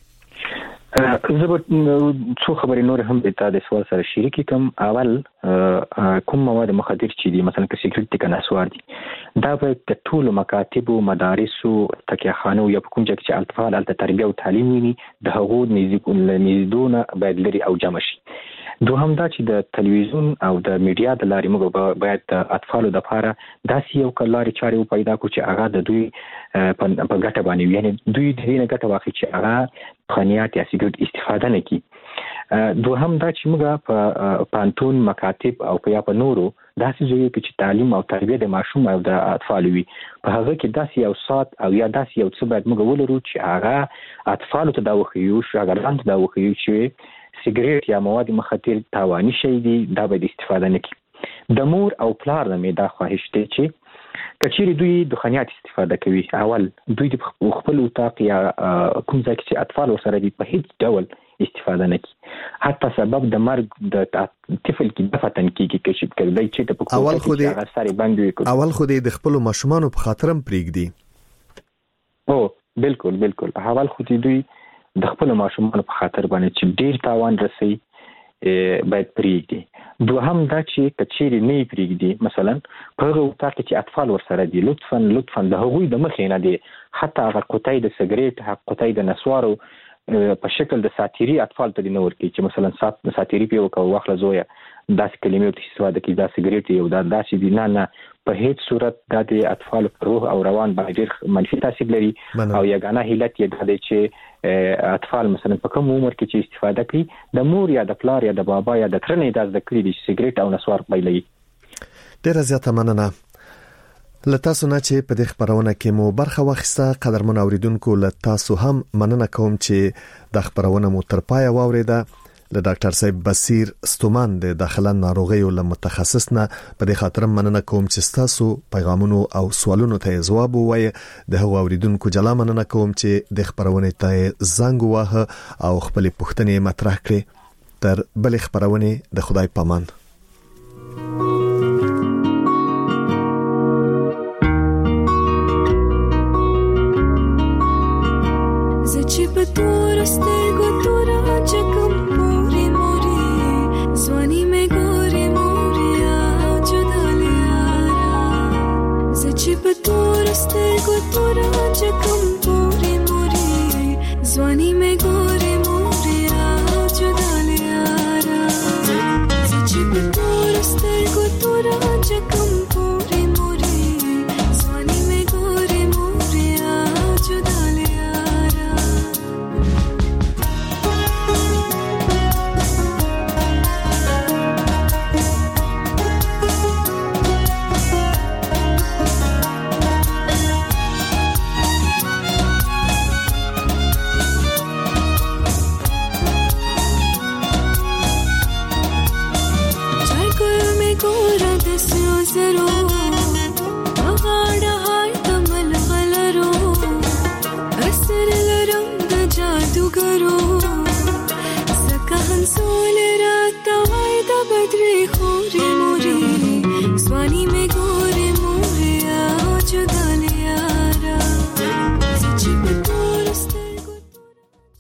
زه به څو خبرې نور هم د تاسو سره سره شریک کوم. اول کوم مواد مخدر چې دي مثلا که سیګریټ دي که نسوار دي دا باید د ټولو مکاتبو مدارسو تکیهخانو یا په کوم ځای کې چې اطفال هلته تربیه او تعلیم ویني د هغو نږدېدونه باید لري او جمع شي. دوهم دا چې د تلویزیون او د میډیا د لارې موږ باید د اطفالو لپاره داسې یو کلارې چارې پیدا کړو چې هغه د دوی په ګټه باندې یعنی دوی د دې نه ګټه واخلي چې هغه خنیات یا سیګریټ استفاده نه کړي. دوهم دا چې موږ په پانتون مکاتب او په یا په نورو داسې ځایو کې چې تعلیم او تربیه د ماشوم او د اطفالو وي په هغه کې داسې یو سات او یا داسې یو څه باید موږ ولرو چې هغه اطفالو ته دا وښیو شاګردانو ته دا وښیو چې سیګریټ یا مواد مخدر تاواني شي دي دا باید استفاده نه کړي. د مور او پلار نه مې دا خواهش دی چې کچېری دوی دخانیات استفاده کوي اول دوی د خپل اتاق یا کوم ځای کې اطفال ورسره دي په هیڅ ډول استفاده نه کړي حتی سبب د مرګ د طفل کې دفتن کېږي چې کله چې د پکوړه اول خو هغه ساري باندې اول خو د خپل ماشومان په خاطرم پریږدي او بالکل بالکل اول خو دوی د خپل ماشومان په خاطر باندې چې ډیر تاوان رسي باید پریږدي. دوهم دا چې کچېری نه پریږدي مثلا په هغه وخت کې چې اطفال ورسره دي لطفا لطفا د هغوی د مخې نه دي حتی هغه قطعی د سګریټ هغه قطعی د نسوارو په شکل د ساتيري اطفال ته نه ورکړي چې مثلا سات د ساتيري په وکړه واخله زویا داسې کلمې او استفاده کوي دا سګریټ یو دا داسې دي نه نه په هیڅ صورت د اطفال په روح او روان باندې ډېر منفي تاثیر لري او یګانه هیلت یې د چې اطفال مثلا په کوم عمر کې چې استفاده کوي د مور یا د پلار یا د بابا یا د ترنې د ذکر دي سګریټ او نسوار پیلوي. ډېر زیاته مننه لته سونه چې په دې خبرونه کې مو برخه واخیسته. قدرمن اوریدونکو لته تاسو هم مننه کوم چې د خبرونه مو تر پای واوریده. له ډاکټر صاحب بصیر ستومان د داخله ناروغیو له متخصص نه په دې خاطر مننه کوم چې تاسو پیغامونو او سوالونو ته جواب وایي. د هغو اوریدونکو جلا مننه کوم چې د خبرونه ته زنګ واه او خپل پوښتنې مطرح کړي. تر بل خبرونه د خدای پامان. زچې په تور سترګو تور چکم پوری موري ځواني مې ګوري موریا جداليارا زچې په تور سترګو تور چکم پوری موري ځواني مې ګوري موریا جداليارا زچې په تور سترګو تور چکم پوری موري ځواني مې ګوري موریا جداليارا console